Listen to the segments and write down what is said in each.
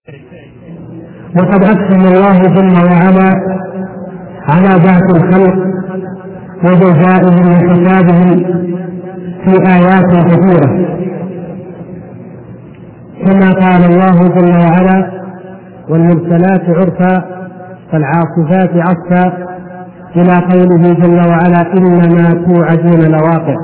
وقد أقسم الله جل وعلا على بعث الخلق وجزائهم وحسابهم في آيات كثيرة، كما قال الله جل وعلا: والمرسلات عرفا فالعاصفات عصفا، إلى قوله جل وعلا: إنما توعدون لواقع.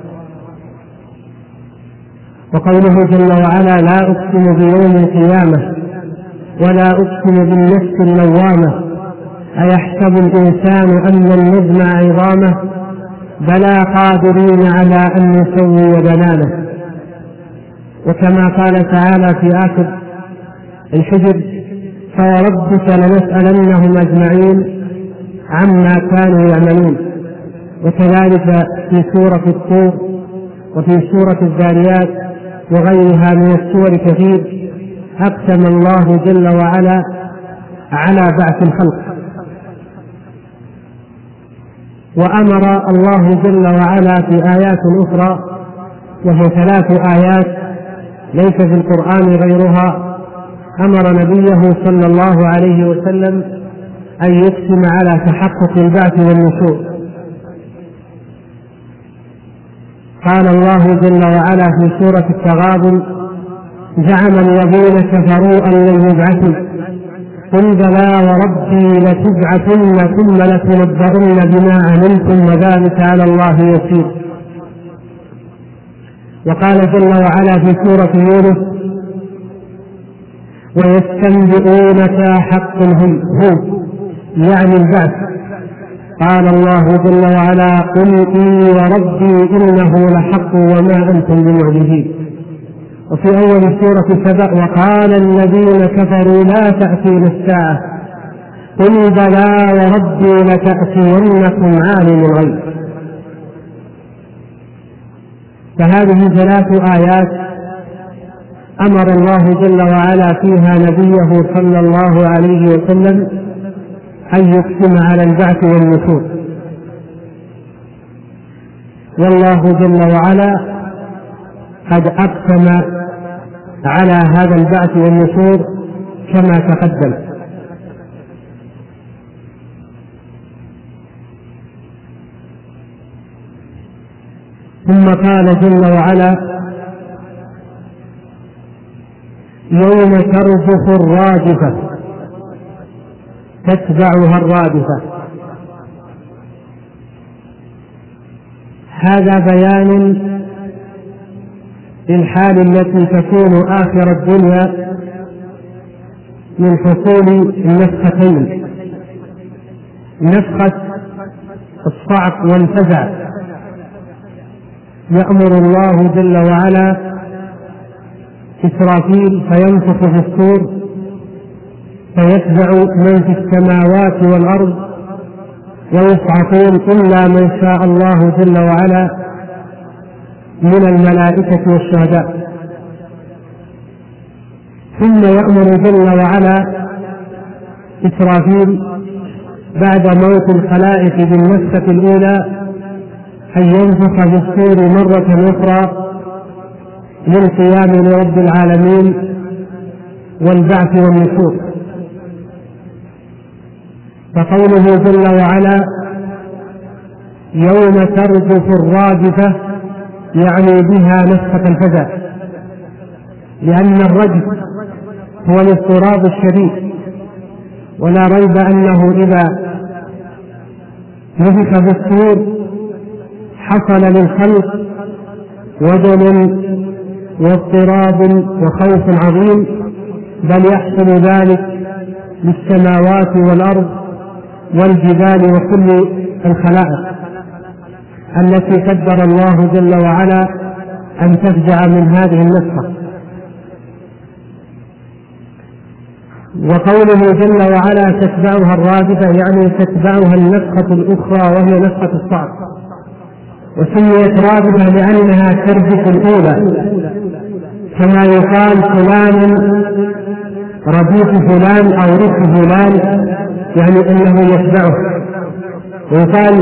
وقوله جل وعلا: لا أقسم بيوم القيامة ولا أقسم بالنفس اللوامة أيحسب الإنسان أن لن نجمع عظامه بلى قادرين على أن نسوي بنانه. وكما قال تعالى في آخر الحجر: فوربك لنسألنهم أجمعين عما كانوا يعملون. وكذلك في سورة الطور وفي سورة الذاريات وغيرها من السور كثير أقسم الله جل وعلا على بعث الخلق. وأمر الله جل وعلا في آيات أخرى، وهي 3 آيات ليس في القرآن غيرها، أمر نبيه صلى الله عليه وسلم أن يقسم على تحقق البعث والنشور. قال الله جل وعلا في سورة التغابن: زعم الذين كفروا أن لن يبعثوا قل بلى وربي لتبعثن ثم لتنبؤن بما عملتم وذلك على الله يسير. وقال جل وعلا في سورة يونس: ويستنبئونك حق هو يعني البعث. قال الله جل وعلا: قل إي وربي إنه لحق وما أنتم بمعجزين. وفي أول سورة سبأ: وقال الذين كفروا لا تأتينا الساعة قل بلى وربي لتأتينكم عالم الغيب. فهذه 3 آيات أمر الله جل وعلا فيها نبيه صلى الله عليه وسلم أن يقسم على البعث والنشور. والله جل وعلا قد أقسم على هذا البعث والنشور كما تقدم. ثم قال جل وعلا: يوم ترجف الراجفة تتبعها الرادفة. هذا بيان للحال التي تكون آخر الدنيا من حصول النفختين: نفخة الصعق والفزع. يأمر الله جل وعلا إسرافيل فينفخ في الصور فيفزع من في السماوات والأرض ويصعقون إلا من شاء الله جل وعلا من الملائكة والشهداء. ثم يأمر جل وعلا إسرافيل بعد موت الخلائق بالنفخة الأولى أن ينفخ في الصور مرة أخرى للقيام لرب العالمين والبعث والنشور. فقوله جل وعلا: يوم ترجف الراجفة يعني بها نفخة الفزع، لأن الرجف هو الاضطراب الشديد، ولا ريب أنه إذا نفخ في الصور حصل للخلق وجل واضطراب وخوف عظيم، بل يحصل ذلك للسماوات والأرض والجبال وكل الخلائق التي قدر الله جل وعلا أن تفزع من هذه النفخة. وقوله جل وعلا تتبعها الرادفة يعني تتبعها النفخة الأخرى وهي نفخة الصعق. وسميت رادفة لأنها ترجف الأولى، كما يقال فلان رديف فلان أو رف فلان يعني أنه يتبعه. ويقال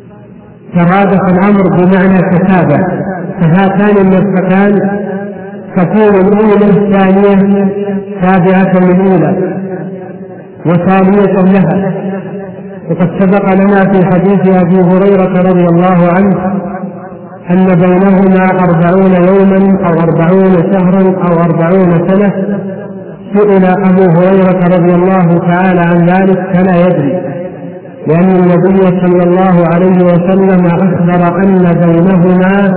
ترادف الأمر بمعنى تتابع. فهاتان النفختان تكون الأولى الثانية تابعة للأولى وثانية لها. وقد سبق لنا في حديث أبي هريرة رضي الله عنه أن بينهما 40 يوما أو 40 شهرا أو 40 سنة. سئل أبو هريرة رضي الله تعالى عن ذلك فلا يدري، لأن النبي صلى الله عليه وسلم أخبر أن بينهما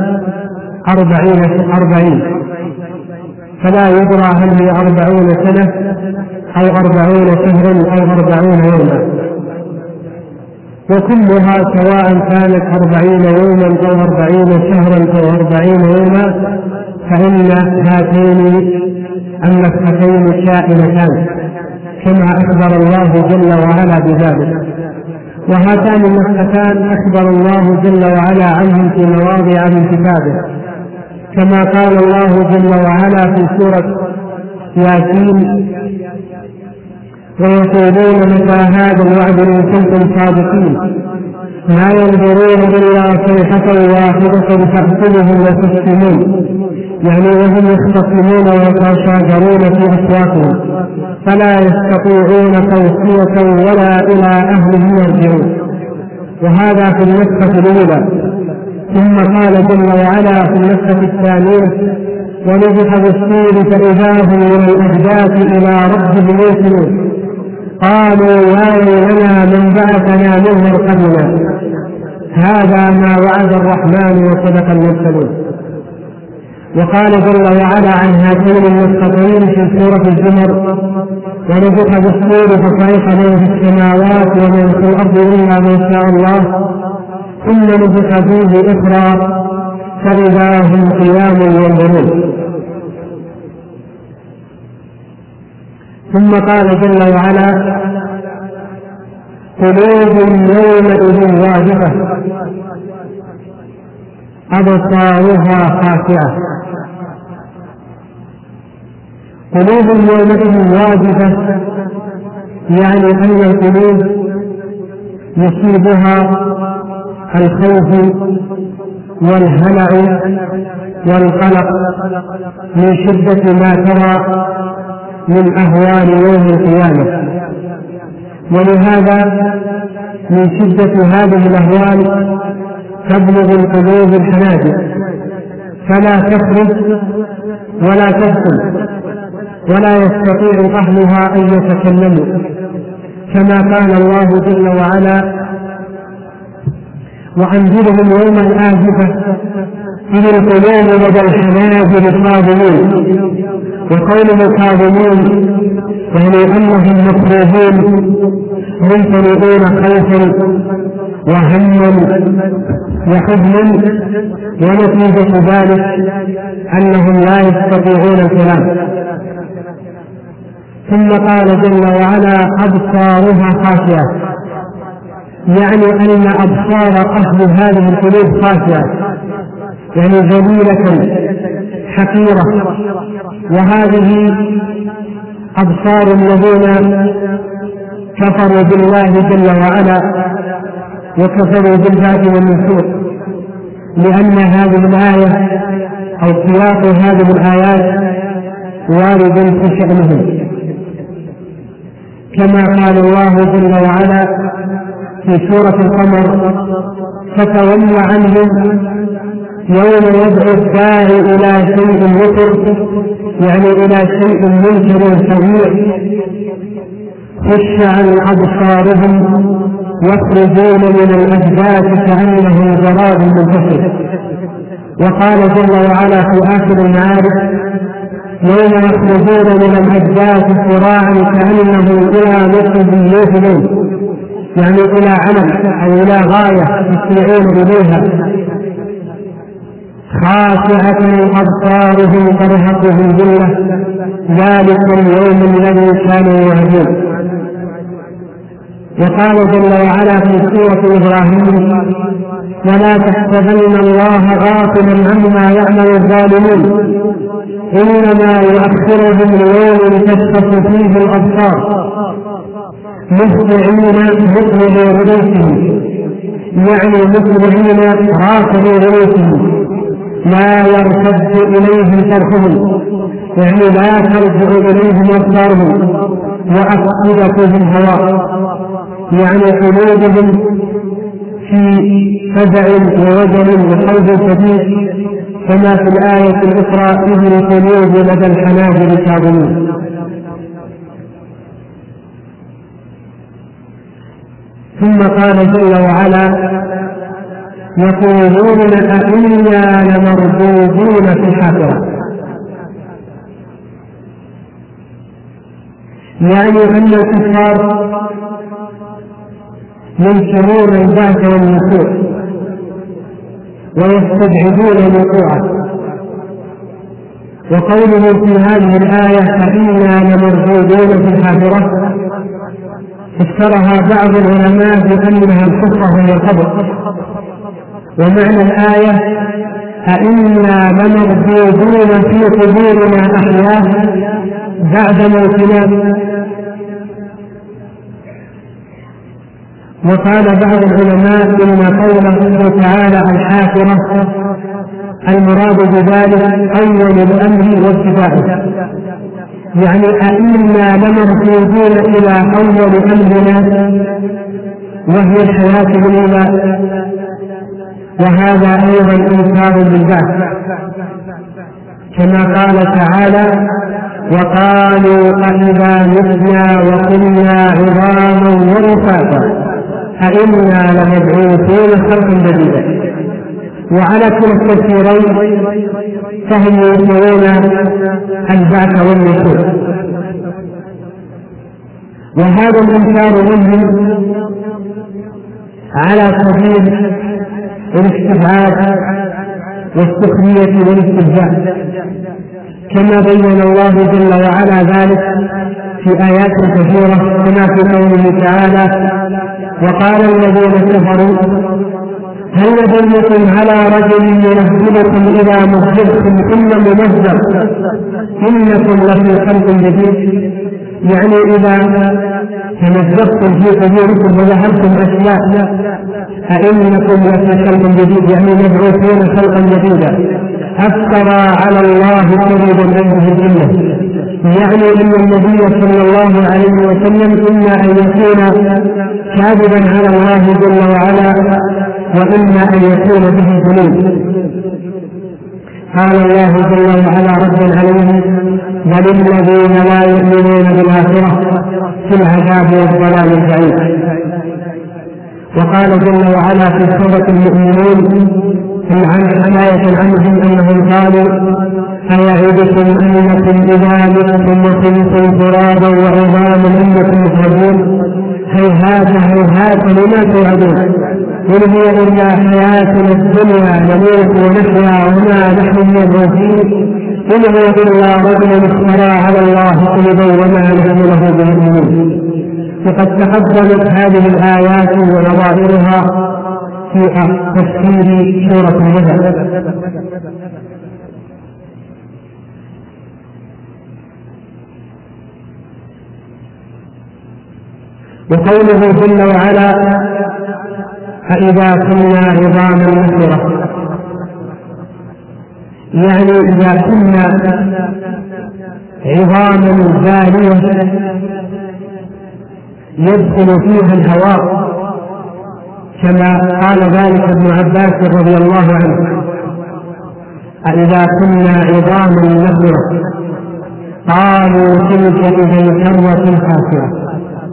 40 فلا يدرى هل هي 40 سنة أو 40 شهرا أو 40 يوما، وكلها سواء كانت 40 يوما أو 40 شهرا أو 40 يوما فإن هاتين النفختين شائنتان كما أخبر الله جل وعلا بذلك. وهاتان النفختان أخبر الله جل وعلا عنهم في مواضع من كتابه، كما قال الله جل وعلا في سورة ياسين: ويقولون متى هذا الوعد إن كنتم صادقين ما ينظرون إلا صيحة واحدة تأخذهم وتسلمون، يعني وهم يختصمون ويتشاجرون في أصواتهم فلا يستطيعون توصية ولا إلى أهلهم يرجعون. وهذا في النفخة الأولى. ثم قال جل وعلا في النفخة الثانية: ونفخ بالصور فإذا هم من الأجداث إلى ربهم ينسلون قالوا يا ويلنا من بعثنا من مرقدنا هذا ما وعد الرحمن وصدق المرسلون. وقال جل وعلا عن هاتين النفختين في سورة الزمر: ونفخ بالصور فصعق من في السماوات ومن في الأرض إلا ما شاء الله ثم نفخ فيه أخرى فإذا هم قيام ينظرون. ثم قال جل وعلا: قلوب يومئذ واجفة أبصارها خاشعة. قلوب يومئذ واجفة يعني أن القلوب يصيبها الخوف والهلع والقلق من شدة ما ترى من أهوال يوم القيامة، ولهذا من شدة هذه الأهوال تبلغ القلوب الحناجر فلا تخرج ولا تدخل ولا يستطيع أهلها أن يتكلموا، كما قال الله جل وعلا: وأنذرهم يوم الآزفة إذ القلوب لدى الحناجر كاظمون. وقوله كاظمون يعني أنهم مكروهون ممتلئون خوفا وهما وحزنا، ونتيجة ذلك أنهم لا يستطيعون الكلام. ثم قال جل وعلا: أبصارها خاشعة، يعني أن أبصار أهل هذه القلوب خاشعة يعني ذليلة حقيرة. وهذه أبصار الذين كفروا بالله جل وعلا وكفروا بالذات والنشور، لأن هذه الآية أو سياق هذه الآيات وارد في شأنهم، كما قال الله جل وعلا في سورة القمر: فتول عنهم يوم يدعو الداعي إلى شيء نكر، يعني إلى شيء منكر سميع، خش عن أبصارهم يخرجون من الأجداث كأنهم جراد منتشر. وقال جل وعلا في آخر المعارف: يوم يخرجون من الأجداث صراعا كأنهم إلى نصب يوصلون، يعني إلى عمل أو إلى غاية يسرعون إليها. خاشعة أبصارهم ترهقهم ذلة ذلك اليوم الذي كانوا يوعدون. وقال جل وعلا في سورة إبراهيم: ولا تحسبن الله غافلا عما يعمل الظالمون إنما يؤخرهم ليوم تشخص فيه الأبصار مهطعين مقبلي رؤوسهم، يعني مقبلين راكبي رؤوسهم، لا يرتد إليهم طرفهم، يعني لا ترجع إليهم أبصارهم، وأفئدتهم هواء، يعني قلوبهم في فزع ووجل وخوف شديد، كما في الآية الأخرى إذ القلوب لدى الحناجر كاظمين. ثم قال جل وعلا يقولون أئنا لمردودون في الحافرة، يعني أن الكفار ينكرون البعث والنشور ويستبعدون وقوعه. وقوله في هذه الآية أئنا لمردودون في الحافرة فسرها بعض العلماء بأنها الحفرة وهي القبر، ومعنى الآية أئنا لمردودون في قبورنا أحياء بعد موتنا. وقال بعض العلماء إن قوله تعالى الحافرة المراد بذلك أول الأمر وابتداءه، يعني أئنا لمردودون إلى أول أمرنا وهي الحياة الأولى، وهذا أيضا إنكار بالبعث، كما قال تعالى وقالوا أئذا متنا وكنا عظاما ورفاتا أئنا لمبعوثون خلقا جديدا. وعلى كل التفسيرين فهم ينكرون البعث والنشور، وهذا الإنكار منهم على سبيل الاستبعاد والسخرية والاستهزاء، كما بين الله جل وعلا ذلك في آيات كثيرة، كما في قوله تعالى وقال الذين كفروا هل ندلكم على رجل ينزلكم إذا مزقتم ثم ممزق إنكم لفي خلق جديد، يعني إذا تمزقتم في قبوركم وذهبتم أشياء أئنكم لفي خلق جديد، يعني مبعوثون خلقا جديدا. أفترى على الله كذبا أم به الجنة، يعني أن النبي صلى الله عليه وسلم إما أن يكون كاذبا على الله جل وعلا وإما أن يكون به ذنوب. قال الله جل وعلا ردا عليه بل الذين لا يؤمنون بالآخرة في العذاب والضلال البعيد. وقال جل وعلا في سورة المؤمنون حماية عنهم أنهم قالوا أيعدكم أنكم إذا متم وكنتم ترابا وعظاما أنكم مخرجون هيهات هيهات لما توعدون إن هي إلا حياتنا الدنيا نموت ونحيا وما نحن مبعوثين إن هو إلا رجل افترى على الله كذبا وما نحن له بمؤمنين. وقد تقدمت هذه الآيات ونظائرها في تفسير سورة النبأ. وقوله جل وعلا فإذا كنا عظاما نخرة، يعني إذا كنا عظاما بالية يدخل فيها الهواء، كما قال ذلك ابن عباس رضي الله عنه أإذا كنا عظاما نخرة قالوا تلك إذا كرة خاسرة،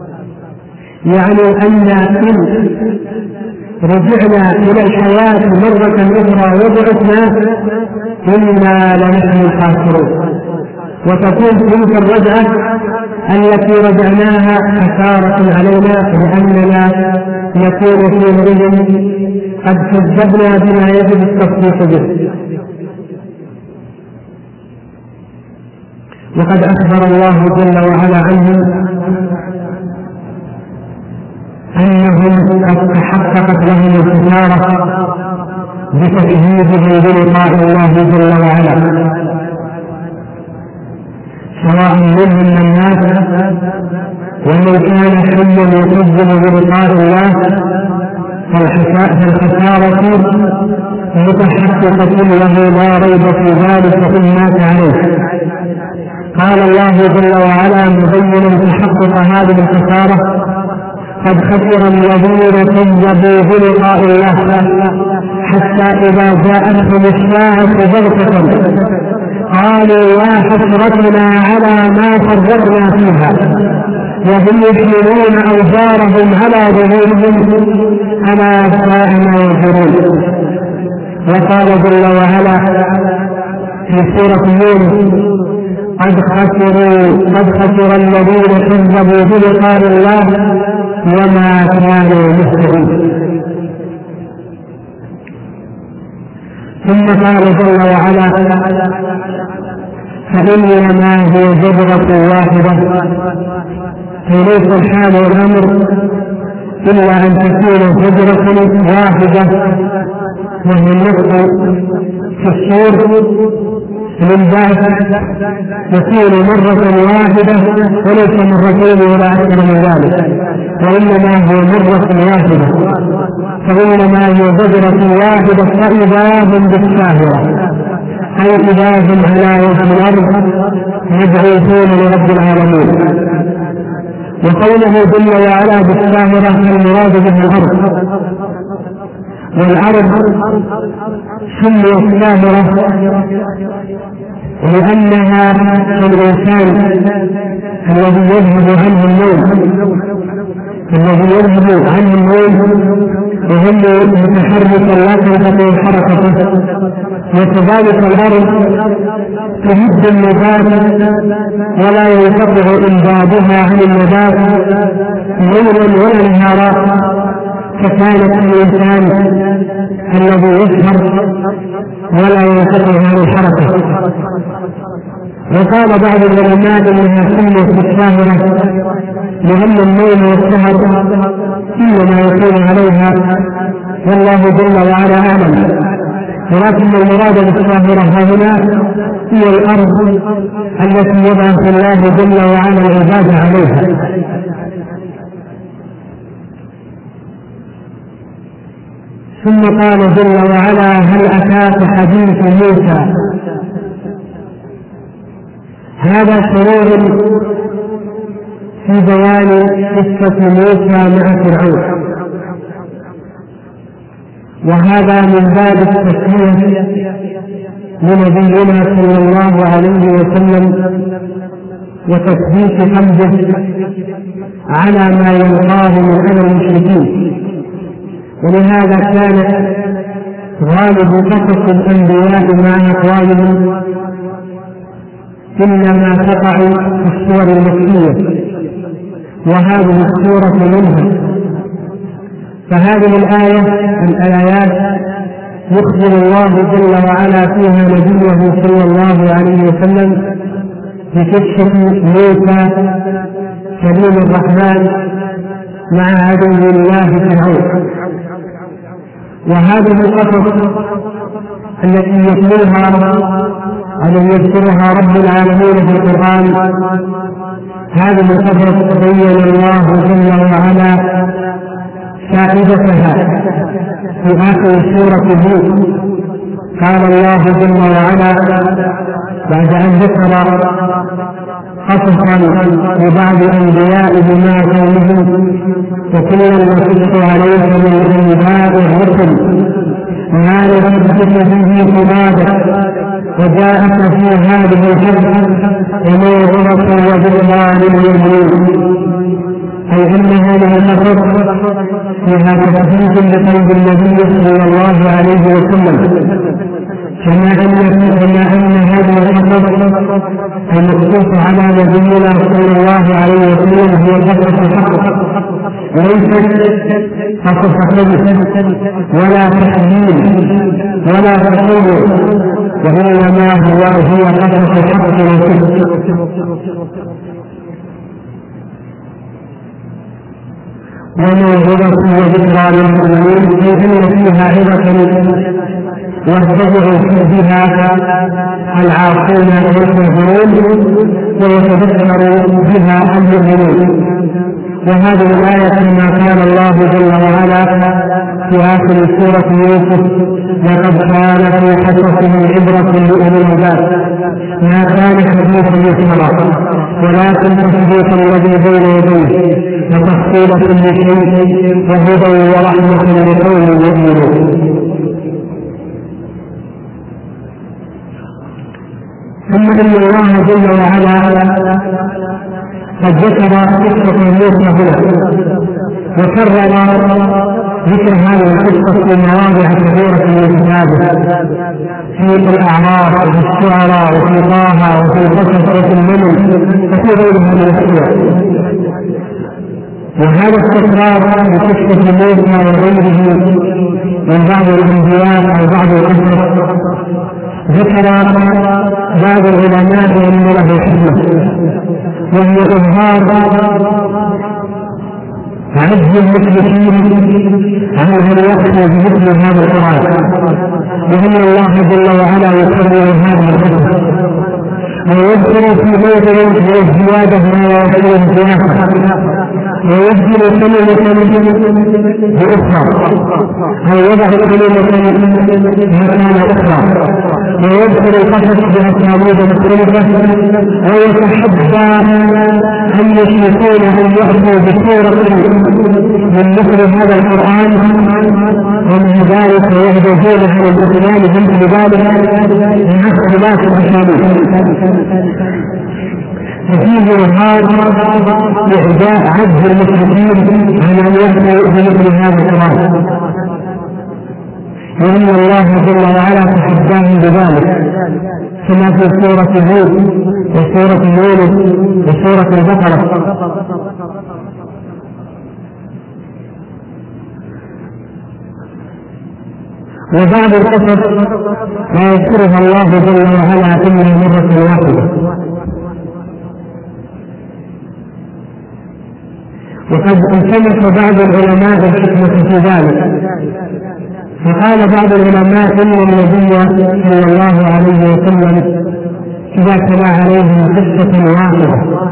يعني أن إن رجعنا إلى الحياة مرة أخرى وبعثنا إنا لنحن الخاسرون. وتكون تلك الرجعة التي رجعناها خسارة علينا، لأننا نكون في مرض قد كذبنا بما يجب التصديق به. وقد أخبر الله جل وعلا عنهم أنهم قد تحققت لهم الخسارة بتكذيبهم بلقاء الله جل وعلا، سواء منهم من مات ومن كان حيا يكذب بلقاء الله، فالخسارة متحققة له لا ريب في ذلك إن مات عليه. قال الله جل وعلا مبينا تحقق هذه الخسارة: قد خسر الذين كذبوا بلقاء الله حتى إذا جاءتهم الساعة بغتة قالوا يا حسرتنا على ما فرطنا فيها وهم يحملون أوزارهم على ظهورهم ألا ساء ما يزرون. وقال جل وعلا في سورة يونس: قد خسر الذين كذبوا بلقاء الله وما كانوا مهتدين. ثم قال جل وعلا: فإنما هي زجرة واحدة، فليس الحال والأمر إلا أن تكون زجرة واحدة، وهي النفخ في الصور للبعث يكون مرة واحدة وليس مرتين ولا أكثر من ذلك، وإنما هو مرة واحدة. فإنما هي زجرة واحدة فإذا هم بالساهرة، أي إذا هم على وجه الأرض مبعوثون لرب العالمين. وقوله جل وعلا بالساهرة المراد به الأرض، والأرض سميت ساهرة لأنها الإنسان الذي يذهب عنه النوم وهم متحركا لا تنقطع حركته. وكذلك الأرض تهد النبات ولا ينقطع إمدادها عن النبات ليلا ولا نهارا، فكانت الإنسان الذي يسهر ولا ينقطع عن الحركة. وقال بعض العلماء انها سميت بالساهرة لأن النوم والسهر إنما يكون عليها، والله جل وعلا أعلم. ولكن المراد بالساهرة هنا هي الأرض التي يبعث الله جل وعلا العباد عليها. ثم قال جل وعلا: هل أتاك حديث موسى؟ هذا سرور في بيان قصة موسى مع فرعون، وهذا من باب التسليم لنبينا صلى الله عليه وسلم وتثبيت قلبه على ما يلقاه من أذى المشركين. ولهذا كانت غالب قصص الأنبياء مع أقوالهم إنما تقع في السور المكية، وهذه السورة منها. فهذه الآيات يخبر الله جل وعلا فيها نبيه صلى الله عليه وسلم بقصة موسى كليم الرحمن مع عدو الله فرعون. وهذه القصص التي يذكرها رب العالمين في القرآن، هذه القصص بين الله جل وعلا فائدتها في آخر سورة هود. قال الله جل وعلا بعد أن ذكر قصصا لبعض الأنبياء بما قومهم: وكلا نقص عليك من أنباء الرسل ما نثبت به فؤادك وجاءك في هذه الحق وموعظة وذكرى للمؤمنين. أي أن هذه القصص فيها تثبيت لقلب النبي صلى الله عليه وسلم، كما أن هذه القصص المقصوص على نبينا صلى الله عليه وسلم هي قصص الحق، وليست قصص حديث ولا تحديد ولا تحديد، وإنما هي قصص الحق والصدق. وموعظة وذكرى للمؤمنين، في أن فيها عظة يرتفع بها العاصون والمنذرون ويتذكر بها المؤمنون. وهذه الآية كما قال الله جل وعلا في آخر سورة يوسف: لقد كان في قصصهم عبرة لأولي الألباب ما كان حديثا يفترى ولكن تصديق الذي بين يديه وتفصيل كل شيء وهدى ورحمة لقوم يؤمنون. ثم إن الله جل وعلا قد ذكر قصة موسى هنا وكرر ذكر هذه القصة في مواضع كثيرة من كتابه في الأعراف وفي الشعراء وفي طه وفي القصص وفي النمل وفي غيرها من السور. وهذا التكرار بقصة موسى وغيره من بعض الأنبياء أو بعض القصص ذكر بعض العلماء أن له حكمة، وهي إظهار عجز المشركين عن أن يأتوا بمثل هذا القرآن، وأن الله جل وعلا يكرر هذه القصص ويذكر في موضع الزيادة ما يذكره في آخر، ويذكر كلمة بأخرى أو يضع كلمة مكان أخرى، ويذكر القصص بأساليب مختلفة، ويتحدى أن يشركون أن يأتوا بصورة من مثل هذا القرآن، ومع ذلك يهدفون على الإسلام مثل ذلك من اختلاف الأساليب. ففيه إظهار إعداء عجز المشركين عن أن يأتوا بمثل هذا القرآن، وأن الله جل وعلا تحداهم بذلك كما في سورة هود وسورة يونس وسورة البقرة. وبعض القصص لا يذكرها الله جل وعلا إلا مرة واحدة، وقد التمس بعض العلماء الحكمة في ذلك، فقال بعض العلماء إن النبي صلى الله عليه وسلم إذا تلا عليهم قصة واحدة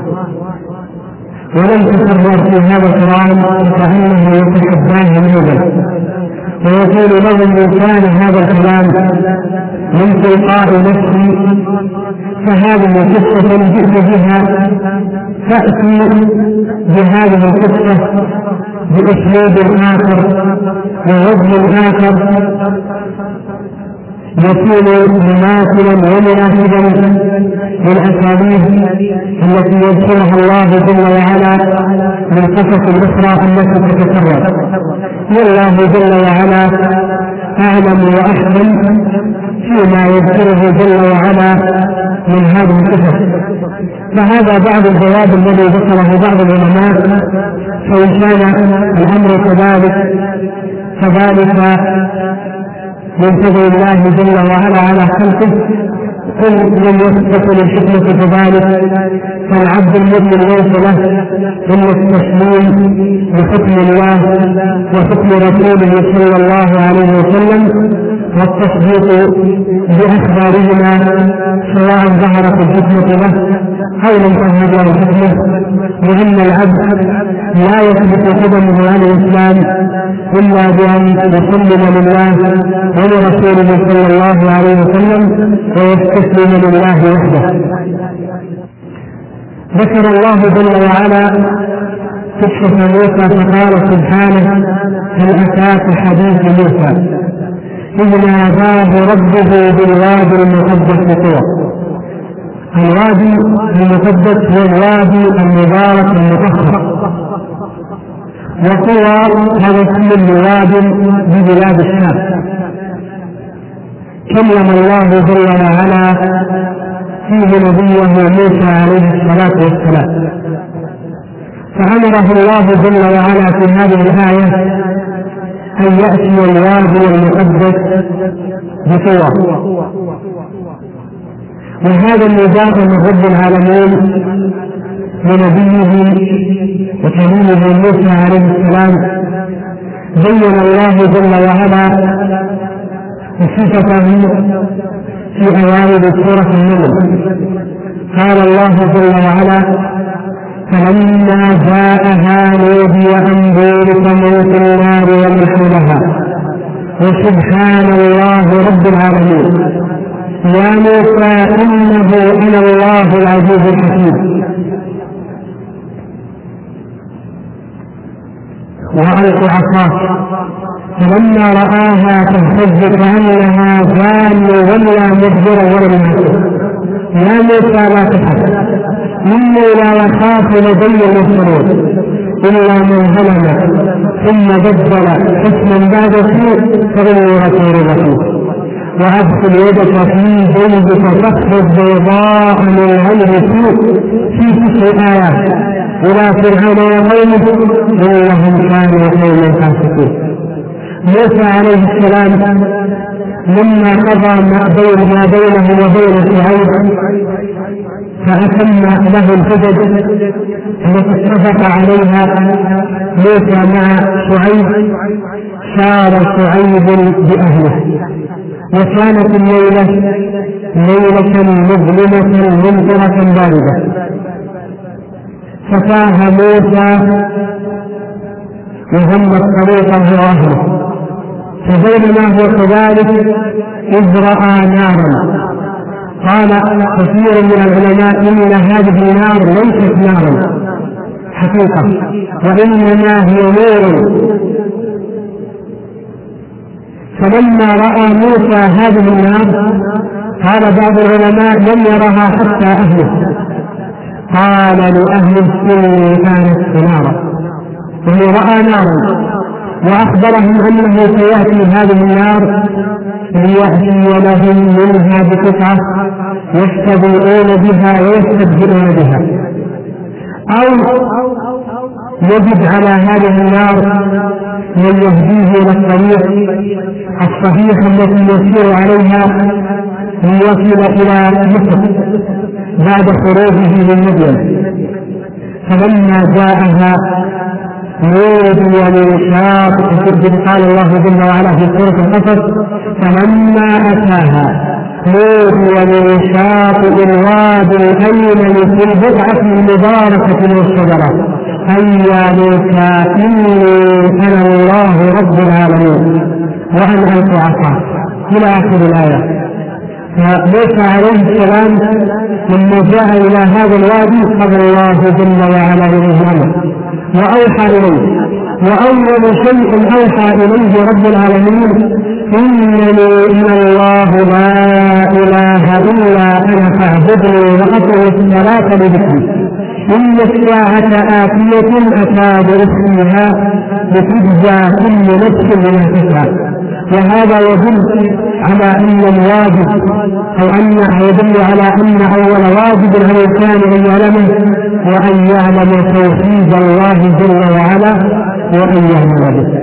ولم تكرر في هذا القرآن فإنه يتحداهم أيضا، ويقول لهم إن كان هذا الكلام من تلقاء نفسي فهذه قصة جئت بها، فأتي بهذه القصة بأسلوب آخر ووجه آخر يكون مماثلا ومناسبا للأساليب التي يذكرها الله جل وعلا من قصص الأخرى التي تتكرر. والله جل وعلا أعلم وأحسن فيما يذكره جل وعلا من هذه القصص. فهذا بعض الجواب الذي ذكره بعض العلماء، فإن كان الأمر كذلك فذلك من فضل الله جل وعلا على خلقه، قل لم يثبت الحكمة كذلك، فالعبد المؤمن ليس له إلا التسليم بحكم الله وحكم رسوله صلى الله عليه وسلم والتصديق بأخبارهما سواء ظهرت الحكمة له أو لم تظهر له الحكمة، وأن العبد لا يثبت قدمه على الإسلام إلا بأن يسلم لله ولرسوله صلى الله عليه وسلم ويستسلم لله وحده. ذكر الله جل وعلا قصة موسى فقال سبحانه: هل أتاك حديث موسى إذ ناداه ربه بالوادي المقدس طوى. الوادي المقدس هو الوادي المبارك المطهر، وطوى هذا اسم الوادي ببلاد الشام. كلم الله جل وعلا فيه نبيه موسى عليه الصلاة والسلام، فأمره الله جل وعلا في هذه الآية أن يأتي الوادي المقدس بطوى، وهذا النداء من رب العالمين لنبيه وكريمه موسى عليه السلام. بين الله جل وعلا صفته في أوائل سورة النمل. قال الله جل وعلا: فلما جاءها نودي أن بورك من في النار ومن حولها وسبحان الله رب العالمين يا موسى إنه أنا الله العزيز الحكيم. وألق عصاك فلما رآها تهتز كأنها جان ولا مدبرا ولم يهتز. يا موسى لا تخف إني لا يخاف لدي المرسلون إلا من ظلم ثم بدل حكما بعد سوء فإني رسول رحيم. وأدخل يدك في جيبك تخرج بيضاء من غير سوء في 9 آيات إلى فرعون وقومه إنهم كانوا قوما فاسقين. موسى عليه السلام لما قضى ما بينه وبين شعيب فأتم له الحجج التي اتفق عليها موسى مع شعيب سار شعيب بأهله. وكانت الليلة ليلة مظلمة ممطرة باردة فتاه موسى وهم طريقه وأهله. فبينما هو كذلك إذ رأى نارا. قال كثير من العلماء إن هذه النار ليست نارا حقيقة وإنما هي نور. فلما رأى موسى هذه النار قال بعض العلماء لم يرها حتى أهله. قال لأهله إني كانت نارا وهو رأى نارا وأخبرهم أنه سيأتي هذه النار ليأتي لهم منها بقطعة يستضيئون بها ويستبدلون بها أو يجد على هذه النار من يهديه إلى الطريق الصحيح التي يسير عليها ليصل إلى مصر بعد خروجه من مدين. فلما جاءها نودي من شاطئ قال الله جل وعلا في سورة القصص فلما أتاها نودي من شاطئ الوادي الأيمن في البقعة المباركة من الشجرة أي يا موسى إني أنا الله رب العالمين وأن ألق عصاك إلى آخر الآية. فموسى عليه السلام لما جاء إلى هذا الوادي قضى الله جل وعلا إليه الأمر وأوحى إليه. وأول شيء أوحى إليه رب العالمين إنني إن الله لا إله إلا أنا فاعبدني وأقم الصلاة لذكري إن الساعة آتية أكاد أخفيها لتجزى كل نفس بما تسعى. وهذا يدل على أن الواجب أو أن يدل على أن أول واجب على الإنسان أن يعلمه وأن يعلم توحيد الله جل وعلا وأن يعمل به.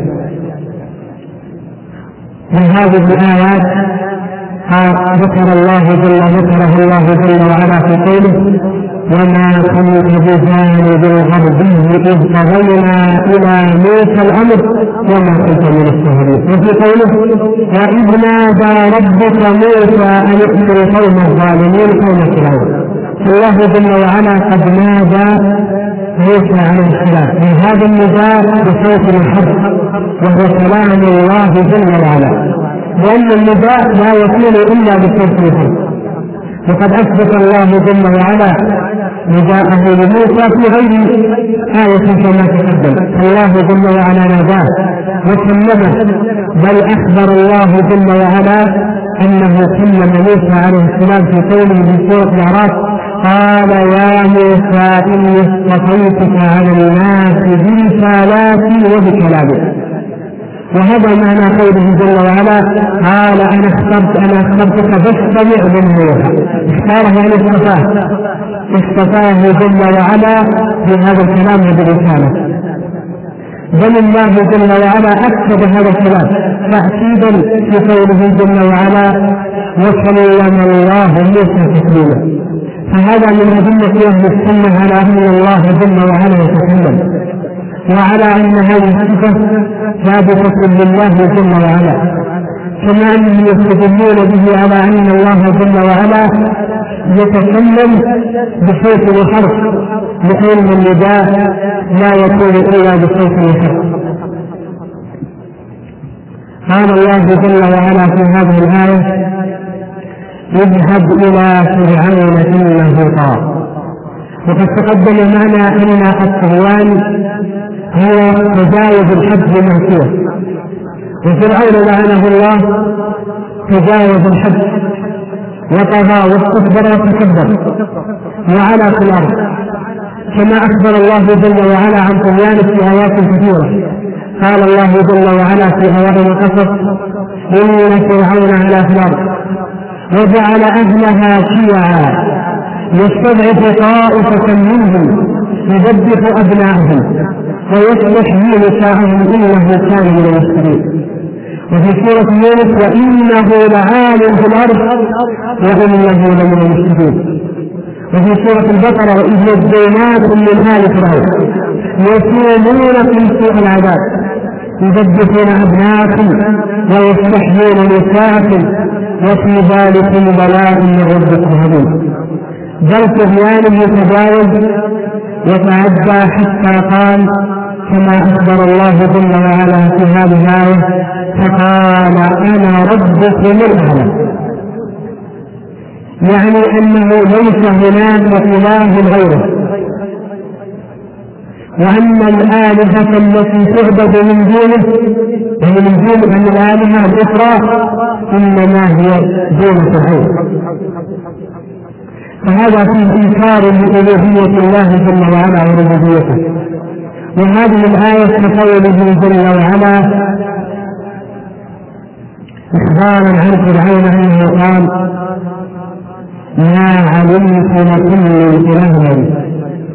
من هذه الآيات ذكره الله جل وعلا في قوله وما كنت بجانب الغربي إذ قضينا إلى موسى الأمر وما كنت من الشاهدين. وفي قوله وإذ نادى ربك موسى أن ائت القوم الظالمين قوم فرعون. الله جل وعلا قد نادى موسى عليه السلام من هذا النداء بصوت الحق وهو كلام الله جل وعلا لأن النداء لا يكون إلا بصوت الحق. وقد أثبت الله جل وعلا نداءه لموسى في غير آية كما تقدم. الله جل وعلا ناداه وكلمه بل أخبر الله جل وعلا أنه كلم موسى عليه السلام في قوله في سورة الأعراف قال يا موسى إني اصطفيتك على الناس برسالاتي وبكلامي. وهذا معنى قوله جل وعلا قال أنا اخترتك فاستمع لما يوحى. اختاره يعني اصطفاه جل وعلا بهذا الكلام وبالرسالة. بل الله جل وعلا أكد هذا الكلام تأكيدا في قوله جل وعلا وكلم الله موسى تكليما. فهذا من أدلة أهل السنة على أن الله جل وعلا يتكلم وعلى أن هذه الصفة ثابتة لله جل وعلا. كما أنهم يستدلون به على أن الله جل وعلا يتكلم بصوت وحرف، لأن النداء لا يكون إلا بصوت وحرف. قال الله جل وعلا في هذه الآية: اذهب إلى فرعون إنه طغى. وقد تقدم معنا أن الطغيان هو تجاوز الحد بالمعصية، وفرعون لعنه الله تجاوز الحد وطغى واستكبر وتكبر وعلى في الأرض، كما أخبر الله جل وعلا عن طغيانه في آيات كثيرة. قال الله جل وعلا في آيات القصص: إن فرعون علا في الأرض وجعل أهلها شيعا يستضعف طائفة منهم يذبح أبناءهم ويستحيي نساءهم إنه كان من المفسدين. وفي سورة يونس: وإنه لعالٍ في الأرض وإنه لمن المفسدين. وفي سورة البقرة: وإذ نجيناكم من آل فرعون يسومونكم سوء العذاب يذبحون أبناءكم ويستحيون نساءكم وفي ذلك بلاء من ربكم عظيم. بل طغيان يتجاوز وتعدى حتى قال كما أخبر الله جل وعلا في هذه الآية: فقال أنا ربكم الأعلى. يعني أنه ليس هناك إله غيره، وأن الآلهة التي تعبد من دونه ومن دون أن الآلهة الأخرى إنما هي دون فرعون. فهذا فيه إنكار لألوهية الله جل وعلا وربوبيته. وهذه الآية كقوله جل وعلا إخبارا عن فرعون أنه قال: ما علمت لكم من إله غيري.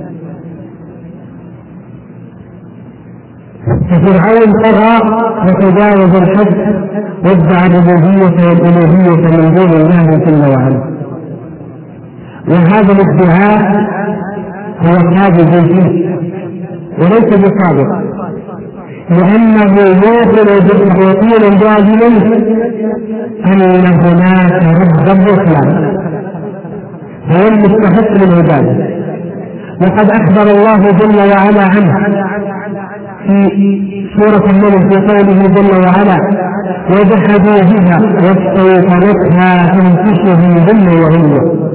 ففرعون طغى وتجاوز الحد وادعى الربوبية والألوهية من دون الله جل وعلا، وهذا الادعاء هو كاذب فيه وليس بصادق، لأنه يقول جازما أن هناك ربا مطلقا هو المستحق للعبادة. وقد أخبر الله جل وعلا عنه في سورة النمل في قوله جل وعلا: وجحدوا بها واستيقنتها أنفسهم ظلما وعلوا.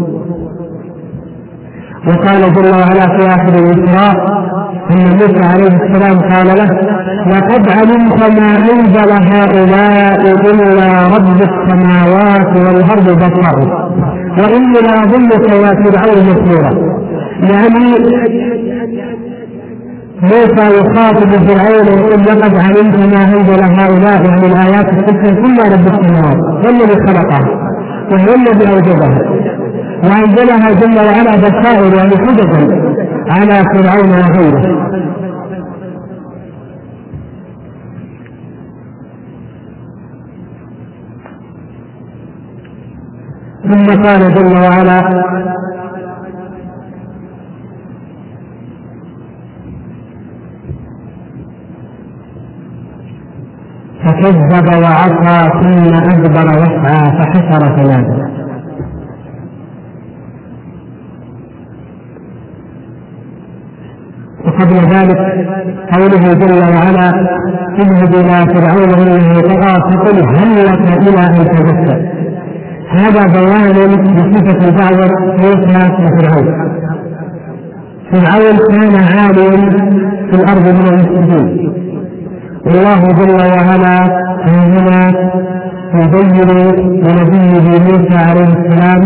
وقال جل وعلا في آخر الإسراء أن موسى عليه السلام قال له: لقد علمت ما أنزل هؤلاء إلا رب السماوات والأرض بصره وإني لأظنك يا فرعون مسرورا. يعني موسى يخاطب فرعون ويقول: لقد علمت ما أنزل هؤلاء، يعني الآيات الست كلها رب السماوات والذي خلقها وهو الذي أوجدها وأنزلها جل وعلا بصائر يعني حججا على فرعون وغيره. ثم قال جل وعلا: فكذب وعصى ثم أدبر وسعى فحشر فنادى. وقبل ذلك قوله جل وعلا: اذهب إلى فرعون إنه طغى فقل هل لك إلى أن تزكى. هذا بيان بصفة دعوة موسى لفرعون. فرعون كان عاليا في الأرض من المسلمين، والله جل وعلا هنا يبين لنبيه موسى عليه السلام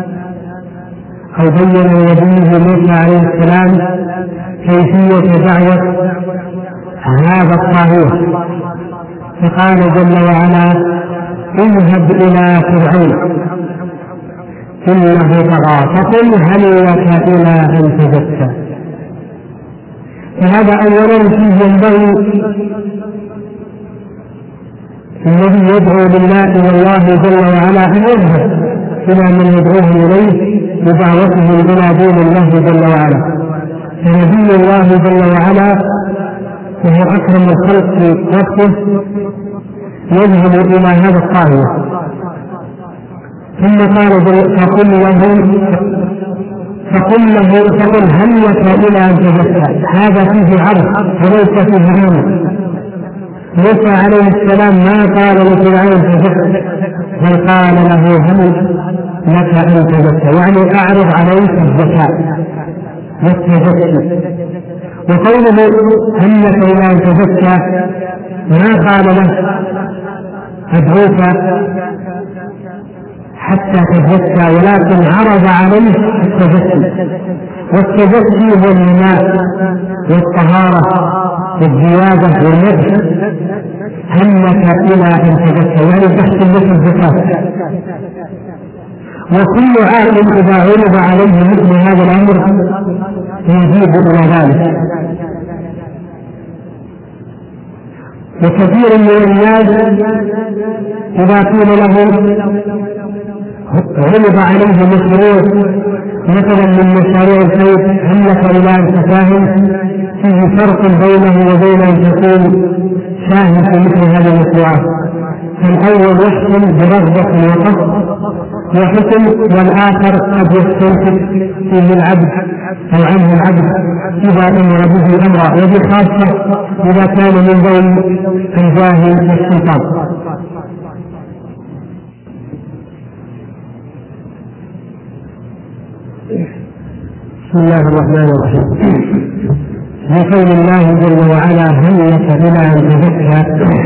أو بين لنبيه موسى عليه السلام كيفية دعوة هذا الطاغوت. فقال جل وعلا: اذهب إلى فرعون إنه طغى فقل هل لك إلى أن تزكى. فهذا أولا فيه ينبغي الذي يدعو لله والله جل وعلا أن يذهب إلى من يدعوه إليه بدعوته إلى دين الله جل وعلا. فنبي الله جل وعلا وهو أكرم الخلق في وقته يذهب إلى هذا الطاغية. ثم قال فقل هل لك إلى أن تزكى. هذا فيه عرض وليس فيه عمل. موسى عليه السلام ما قال لفرعون تزكى، بل قال له هل لك أن تزكى، يعني أعرض عليك الزكاة والتزكي. وقوله هل لك إلى أن تزكى ما قال له أدعوك حتى تزكى، ولكن عرض عليه التزكي. والتزكي هو النماء والطهارة والزيادة والمدح. هل لك إلى أن تزكى يعني تحصل لك الزكاة. وكل عاقل إذا عرض عليه مثل هذا الأمر يجيب إلى ذلك. وكثير من الناس إذا قيل له عرض عليه مشروع مثلا من مشاريع الخير هل لك إلى أن تساهم، فيه فرق بينه وبين أن تكون ساهم في مثل هذه المشروعات. فالأول يحكم برغبة وقصد وحكم، والآخر قد يستنتج فيه العبد أو عنه العبد إذا أمر به أمرا، وهذه خاصة إذا كان من بين الجاهل والسلطان. بسم الله الرحمن الرحيم. في قول الله جل وعلا هل لك إلى أن تزكى،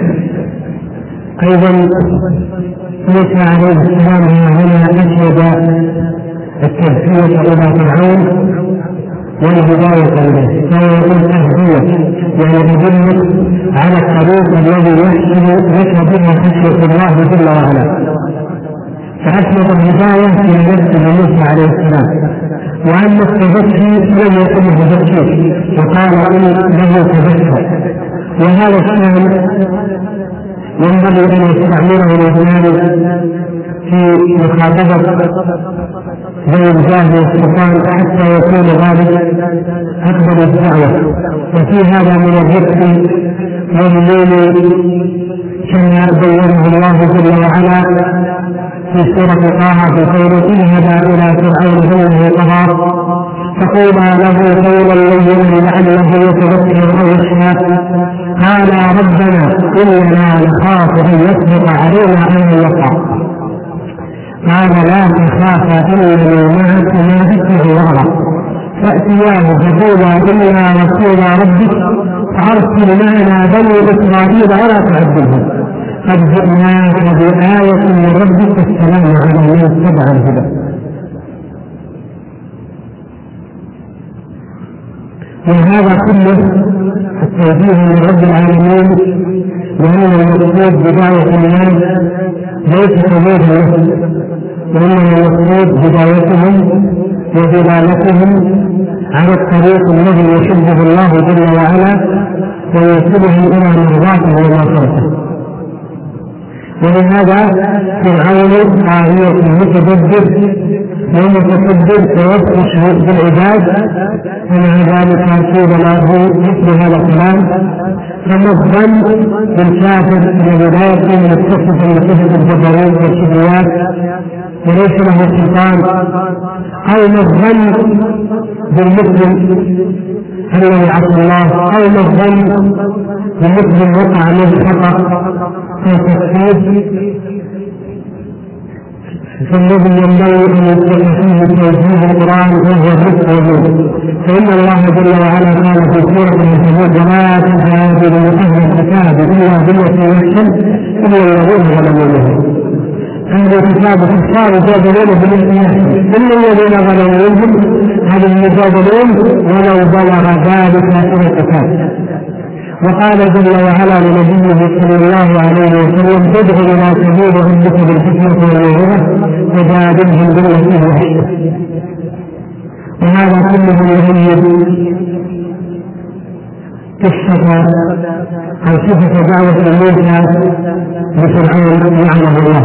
أيضا موسى عليه السلام هنا أشهد التزكية إلى فرعون والهداية إليه، فهو يقول تهدية يعني أدلك على الطريق الذي يحصل لك به خشية الله جل وعلا. فأثبت الهداية في نفسه موسى عليه السلام، وأن التزكي لم يكن تزكيه وقال إن له تزكى. وهذا الشأن ينبغي أن يستعمله الإنسان في مخاطبة ذوي الجاه والسلطان حتى يكون ذلك أكبر الدعوة. وفي هذا من الرفق واللين كما بينه الله جل وعلا في سورة طه في قوله اذهب إلى فرعون إنه طغى فقولا له قولا لينا لعله يتذكر أو يخشى قال ربنا إننا نخاف أن يسبق علينا أو يقع قال لا تخافا إنني معكما أسمع وأرى فأتياه فقولا إنا رسول ربك فأرسل معنا بني إسرائيل ولا تعذبهم قد جئناك بآية من ربك السلام على من اتبع الهدى. وهذا كله التوجيه من رب العالمين، وأن المقصود بداية الناس ليس حدود له، وإنما المقصود بدايتهم ودلالتهم على الطريق الذي يحبه الله جل وعلا ويوصلهم إلى مرضاته ومغفرته. ولهذا فرعون طاغية متجبر ومتكبر ويفحش بالعباد، ومع ذلك قيل له مثل هذا الكلام. فما الظن بالكافر الذي لا يكون متصفا بصفة الجبروت والكبريات وليس له سلطان، أو ما الظن بالمسلم الذي عصى الله، أو ما الظن بالمسلم وقع عليه خطأ أو تكفير، فالذي ينبغي أن يتبع فيه توجيه القرآن وهو الرفق والجود. فإن الله جل وعلا قال في سورة العنكبوت ولا تجادلوا أهل الكتاب إلا بالتي أحسن إلا الذين ظلموا منهم. أهل الكتاب كفار يجادلون بالتي أحسن إلا الذين ظلموا منهم، هذا المجادلون ولو بلغ ذلك إلى الكتاب. وقال جل وعلا لنبيه صلى الله عليه وسلم ادع إلى سبيل ربك بالحكمة والموعظة وجادلهم بالتي هي أحسن. وهذا كله يؤيد قصة أو صفة دعوة موسى لفرعون لعنه الله.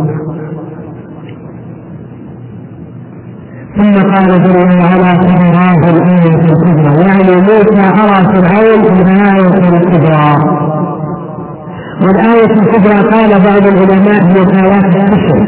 ثم قال جل وعلا فرآه الآية الكبرى، يعني موسى أرى فرعون الآية الكبرى. والآية الكبرى وقال بعض العلماء هي الآيات العشر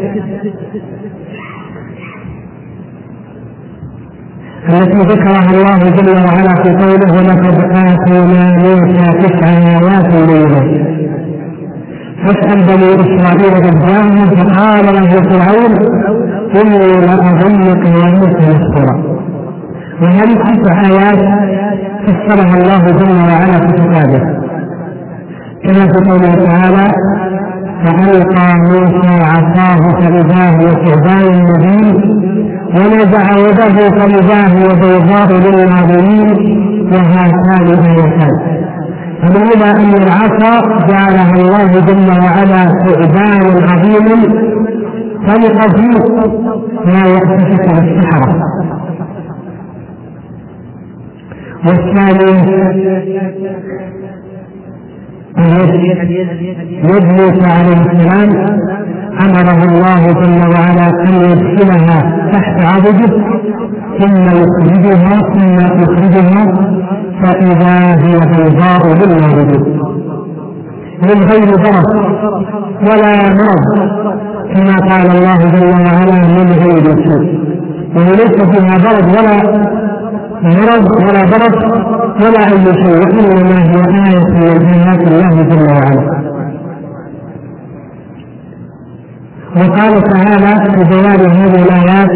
التي ذكرها الله جل وعلا في قوله ولقد آتينا موسى 9 آيات بينات. فاسأل بني إسرائيل إذ جاءهم فقال له فرعون إني لأظنك يا موسى مسحورا. وهذه 9 آيات فسرها الله جل وعلا في كتابه كما في قوله تعالى فألقى موسى عصاه فإذا هي ثعبان مبين ونزع يده فإذا هي بيضاء للناظرين وهاتان آيتان. فمعنى أن العصا جعلها الله جل وعلا ثعبانا عظيما خلق فيه ما يأتفك بالسحرة. والثاني يد موسى عليه السلام أمره الله جل وعلا أن يدخلها تحت عضده ثم يخرجها فإذا هي بيضاء للناظرين من غير ضرر ولا مرض كما قال الله جل وعلا من غير سوء. وليس فيها ضرر ولا مرض ولا ضرر ولا أي شيء وإنما هي آية من آيات الله جل وعلا. وقال تعالى في بيان هذه الآيات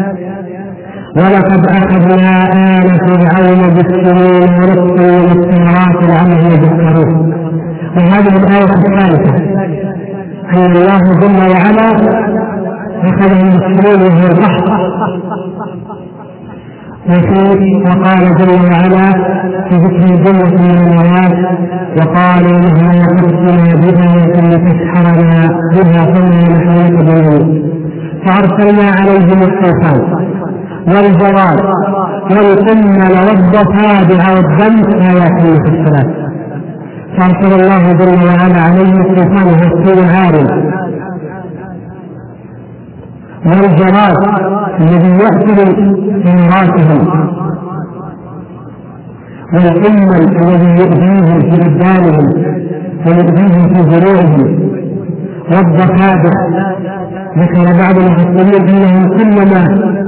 ولقد أخذنا آل فرعون بالسنين ونقص من الثمرات لعلهم يذكرون. وهذه الآية الثالثة أن الله جل وعلا أخذهم بالسنين وهو البحر. وقال جل وعلا في ذكر الجنة من الآيات وقالوا مهما تأتنا بآية لتسحرنا بها فما نحن نتبعون. فأرسلنا عليهم الطوفان والجراد والقمل والضفادع والدم آيات مفصلات. فأرسل الله جل وعلا عليهم الطوفان وهو السيل العارم والجراد الذي يأكل ثمراتهم والقمل الذي يؤذيهم في أبدانهم ويؤذيهم في زروعهم والضفادع. ذكر بعض المفسرين أنهم كلما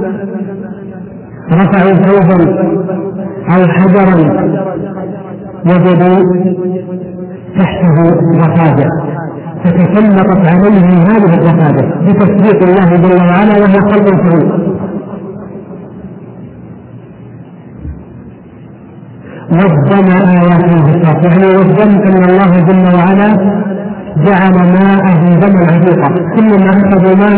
رفعوا ثوبا أو حجرا وجدوا تحته ضفادع فتسلطت عليهم هذه الضفادع بتصديق الله جل وعلا وهو خلق الفروض. والدم آيات الغصاص يعني والدم أن الله جل وعلا جعل ماءه دما عتيقا كلما أخذوا ماء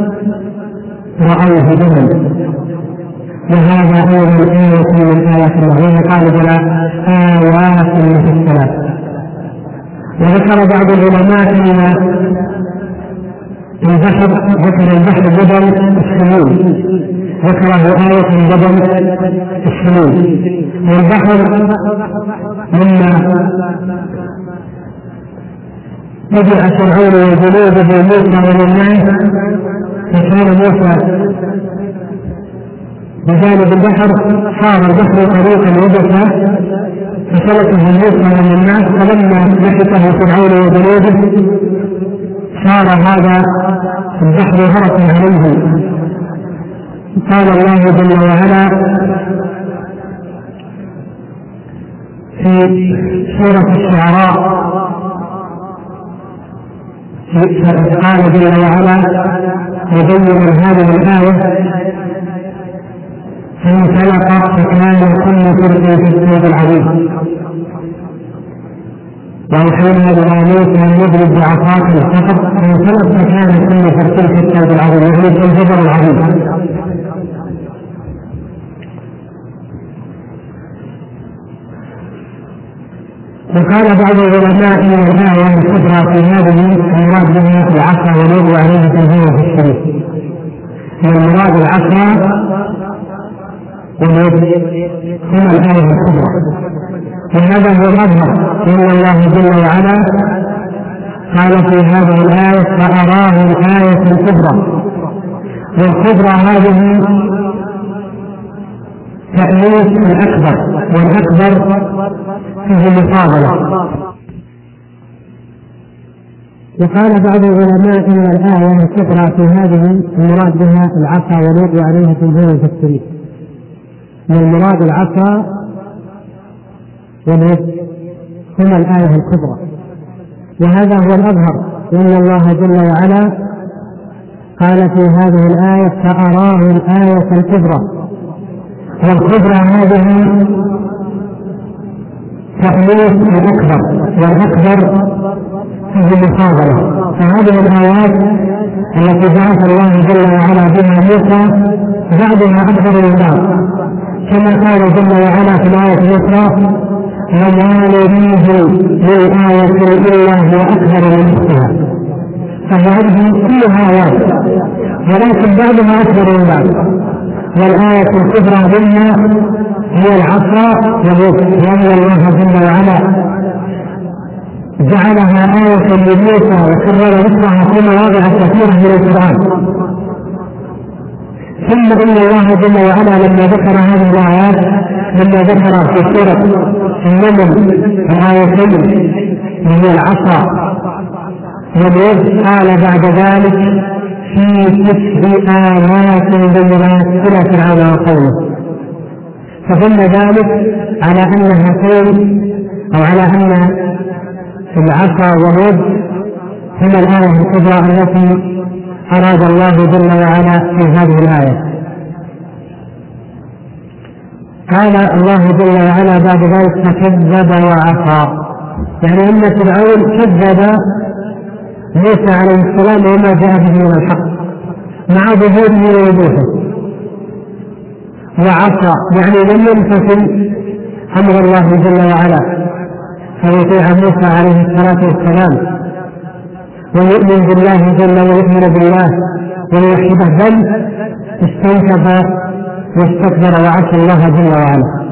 رأوه دما. وهذا أيضا آية من آيات الله وهي قال جل آيات مفصلات. وذكر بعض العلماء أن البحر ذكر البحر بدل السنين ذكره آية بدل السنين. والبحر مما رجع فرعون وجنوده موسى والناس فكان موسى بجانب البحر صار البحر طريقا يبسا فسلكه موسى والناس فلما لحقه فرعون وجنوده صار هذا البحر غرقا عليه. قال الله جل وعلا في سورة الشعراء قال جل وعلا يبين هذه الآية فانطلق فكان كل فرق في الصوت العظيم وأوحينا إلى موسى أن يضرب بعصاك الحجر فانطلق فكان كل فرق في الصوت العظيم يعني الجبل العظيم. وقال بعض العلماء ان الآية الكبرى في هذه المراد بها العصا واليد عليه تنزيل في الشريف. المراد العصا واليد هما الآية الكبرى وهذا هو الأظهر لأن الله جل وعلا قال في هذه الآية فأراه الآية الكبرى. والكبرى هذه تأنيث الأكبر والأكبر فيه مفاضلة وقال بعض العلماء إن الآية الكبرى في هذه المراد بها العصا واليد، وعليها جمهور المفسرين، من المراد العصا واليد هما الآية الكبرى، وهذا هو الأظهر، لأن الله جل وعلا قال في هذه الآية فأراه الآية الكبرى، والكبرى هذه تأليف الأكبر، والأكبر فيه مفاضلة. فهذه الآيات التي بعث الله جل وعلا بها موسى بعضها أكبر من بعض، كما قال جل وعلا في الآية الأخرى وما نريه من آية إلا هو أكبر من أختها. فهذه كلها آيات ولكن بعضها أكبر من بعض، والآية الكبرى منها هي العصا واليد، لأن الله جل وعلا جعلها آية لموسى وكرر ذكرها في مواضع كثيرة من القرآن. ثم إن الله جل وعلا لما ذكر هذه الآيات، لما ذكر في سورة النمل الآيتين وهي العصا واليد، قال بعد ذلك في 9 آيات بينات إلى فرعون وقومه، فدل ذلك على أن هاتين أو على أن العصا واليد هما الآية الكبرى التي أراد الله جل وعلا في هذه الآية. قال الله جل وعلا بعد ذلك فكذب وعصى، يعني أن فرعون كذب موسى عليه السلام وما جاء به من الحق مع ظهوره ووضوحه، وعصى يعني لم يمتثل أمر الله جل وعلا فيطيع موسى عليه الصلاة والسلام ويؤمن بالله جل ويؤمن بالله ويوحده، بل استنكف واستكبر وعصى الله جل وعلا.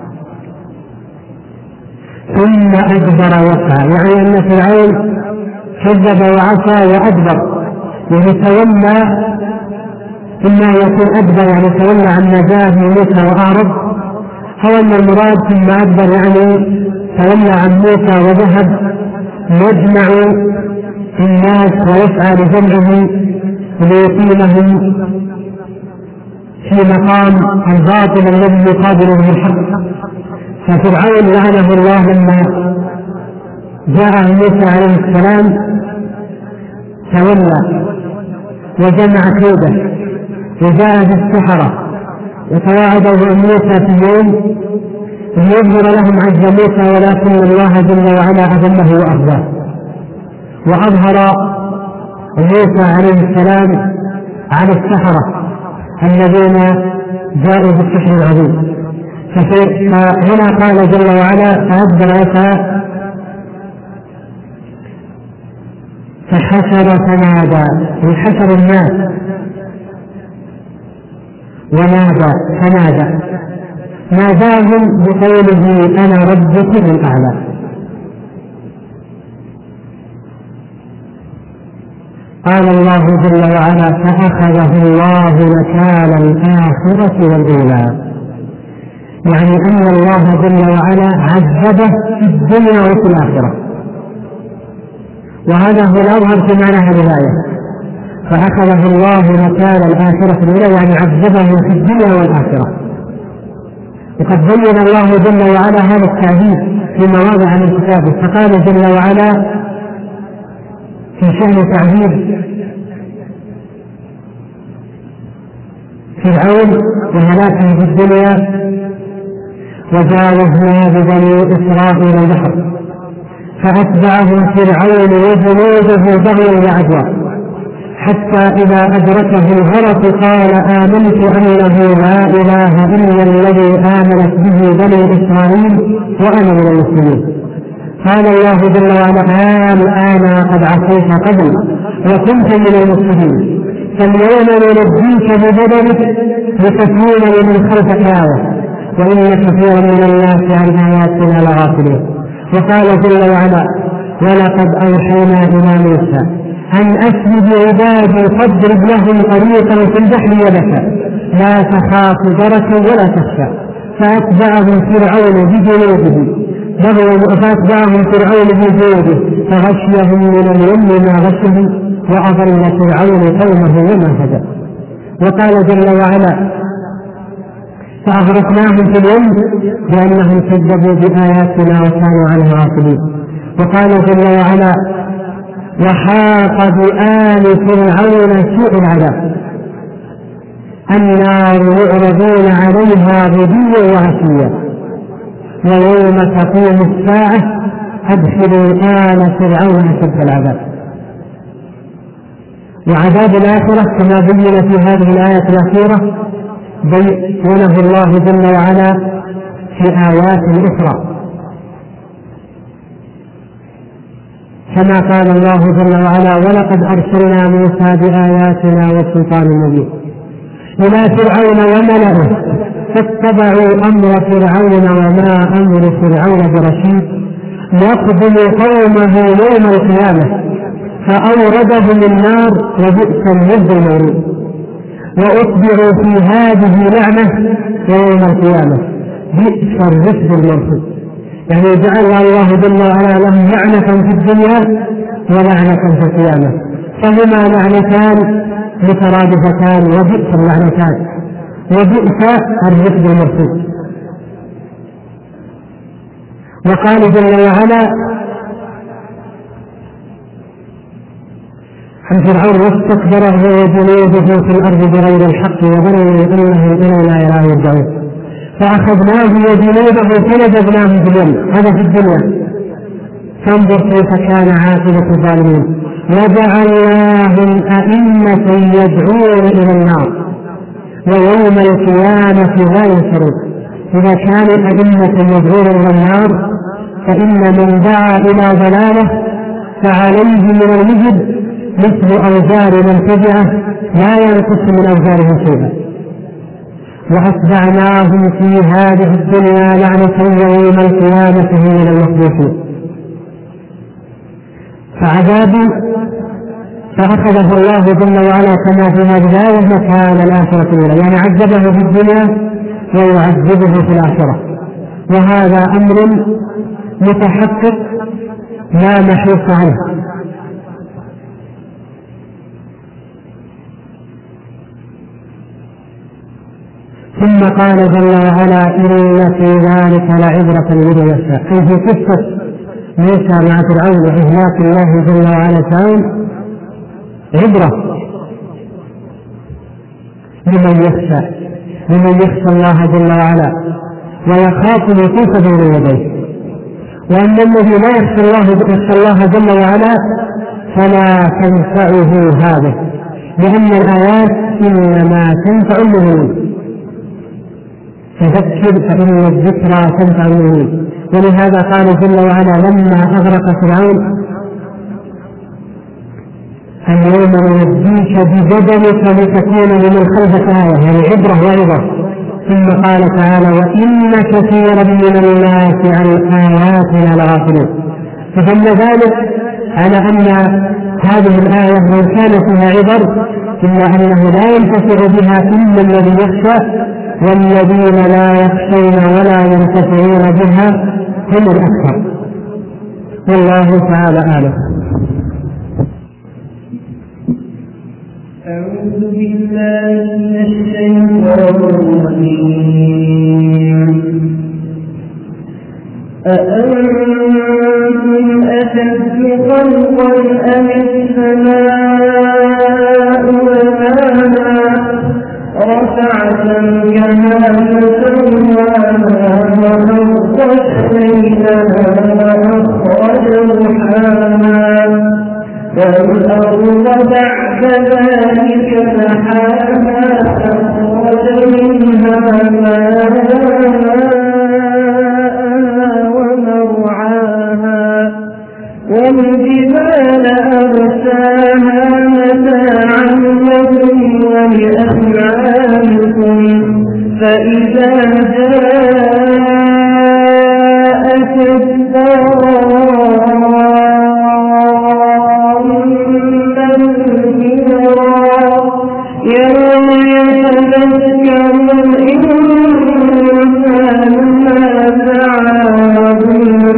ثم أدبر وسعى، يعني أن فرعون كذب وعصى وأدبر، يعني تولى، إما يكون أدبر يعني تولى عن نجاة موسى وأعرض، أو أن المراد ثم أدبر يعني تولى عن موسى وذهب يجمع الناس ويسعى لجمعهم ليقيمهم في مقام الباطل الذي يقابله الحق. ففرعون لعنه الله لما جاء موسى عليه السلام تولى وجمع كيده وجاء بالسحرة وتواعدوا موسى في يوم ليظهر لهم عز موسى، ولكن الله جل وعلا أذله وأخذاه وأظهر موسى عليه السلام على السحرة الذين جاءوا بالسحر العظيم. فهنا قال جل وعلا فأدبر وسعى فحشر فنادى، وحشر الناس ونادى فنادى، ناداهم بقوله أنا ربكم الأعلى. قال الله جل وعلا فأخذه الله نكال الآخرة والأولى، يعني أن الله جل وعلا عذبه في الدنيا وفي الآخرة، وهذا هو الأظهر في معنى هذه الآية. فأخذه الله نكال الآخرة والأولى يعني عذبه في الدنيا والآخرة. وقد بين الله جل وعلا هذا التعذيب في مواضع من كتابه، فقال جل وعلا في شأن تعذيب فرعون وهلاكه في الدنيا وجاوزنا ببني إسرائيل البحر فأتبعهم فرعون وجنوده بغيا وعدوى حتى إذا أدركه الغرق قال آمنت أنه لا إله إلا الذي آمنت به بني إسرائيل وأنا من المسلمين. قال الله جل وعلا الآن قد عصيت قبل وكنت من المسلمين، فاليوم ننجيك ببدنك لتكون لمن خلفك آية وإن كثيرا من الناس عن آياتنا لغافلون. وقال جل وعلا ولقد أوحينا إلى موسى أن أسر بعبادي فاضرب لهم طريقا في البحر يبسا لا تخاف دركا ولا تخشى، فأتبعهم فرعون بجنوده بغوا فأتبعهم فرعون بجنوده فغشيهم من اليم ما غشهم وأضل فرعون قومه وما هدى. وقال جل وعلا فأغرقناهم في اليم لأنهم كذبوا بآياتنا وكانوا عنها غافلين. وقال جل وعلا وحاق بآل فرعون سوء العذاب النار يعرضون عليها غدوا وعشيا ويوم تقوم الساعة أدخلوا آل فرعون أشد العذاب. وعذاب الآخرة كما بين في هذه الآية الأخيرة بينه الله جل وعلا في آيات أخرى كما قال الله جل وعلا ولقد أرسلنا موسى بآياتنا والسلطان المبين إلى فرعون وملئه فاتبعوا أمر فرعون وما أمر فرعون برشيد يقبل قومه يوم القيامة فأوردهم النار وبئس الورد المورود وأتبعوا في هذه لعنة يوم القيامة بئس الرفد المرفوض. يعني جعل الله جل وعلا لهم لعنة في الدنيا ولعنة في القيامة فهما لعنتان مترادفتان وبئس اللعنتان وبئس الرفد المرفوض. وقال جل وعلا عن فرعون واستكبر هو وجنوده في الأرض بغير الحق وظنوا أنهم إلينا لا يرجعون فأخذناه وجنوده فنبذناهم في اليم. هذا في الدنيا فانظر كيف كان عاقبة الظالمين وجعلناهم أئمة يدعون إلى النار ويوم القيامة لا ينصرون. إذا كانوا أئمة يدعون إلى النار فإن من دعا إلى ضلاله فعليه من الوجد مثل أوزار من تبعه لا ينقص من أوزاره شيئا. وأتبعناهم في هذه الدنيا لعنة ويوم القيامة هم من المخلوقين. فعذاب فأخذه الله جل وعلا كما في هذه الآية مكان الآخرة الأولى يعني عذبه في الدنيا ويعذبه في الآخرة وهذا أمر متحقق لا محيص عنه. ثم قال جل وعلا إن في ذلك لعبرة لمن يشاء أي في قصة موسى مع فرعون وإهلاك الله جل وعلا فرعون عبرة لمن يخشى الله جل وعلا ويخاف الوقوف بين يديه. وأن الذي لا يخشى الله جل وعلا فلا تنفعه هذا لأن الآيات إنما تنفع المؤمنين فذكر فإن الذكرى تنفع المؤمنين. ولهذا قال جل وعلا لما أغرق فرعون اليوم ننجيك ببدنك لتكون لمن خلفك آية يعني عبرة وعظة. ثم قال تعالى وإن كثيرا من الناس عن آياتنا لغافلون. فدل ذلك على أن هذه الآية وإن كان فيها عبر إلا أنه لا ينتفع بها إلا الذي يخشى والذين لا يخشون ولا ينتفعون بها هم الأكثر. والله تعالى أعلم. أعوذ بالله من الشيطان الرجيم. أأنتم أشد خلقا أم السماء بناها رفع سمكها فسواها وأغطش ليلها وأخرج ضحاها والأرض بعد ذلك دحاها أخرج منها ماءها ومرعاها والجبال أرساها متاعا لكم ولأنعامكم فإذا جاءت يوم يتذكر الإنسان ما سعى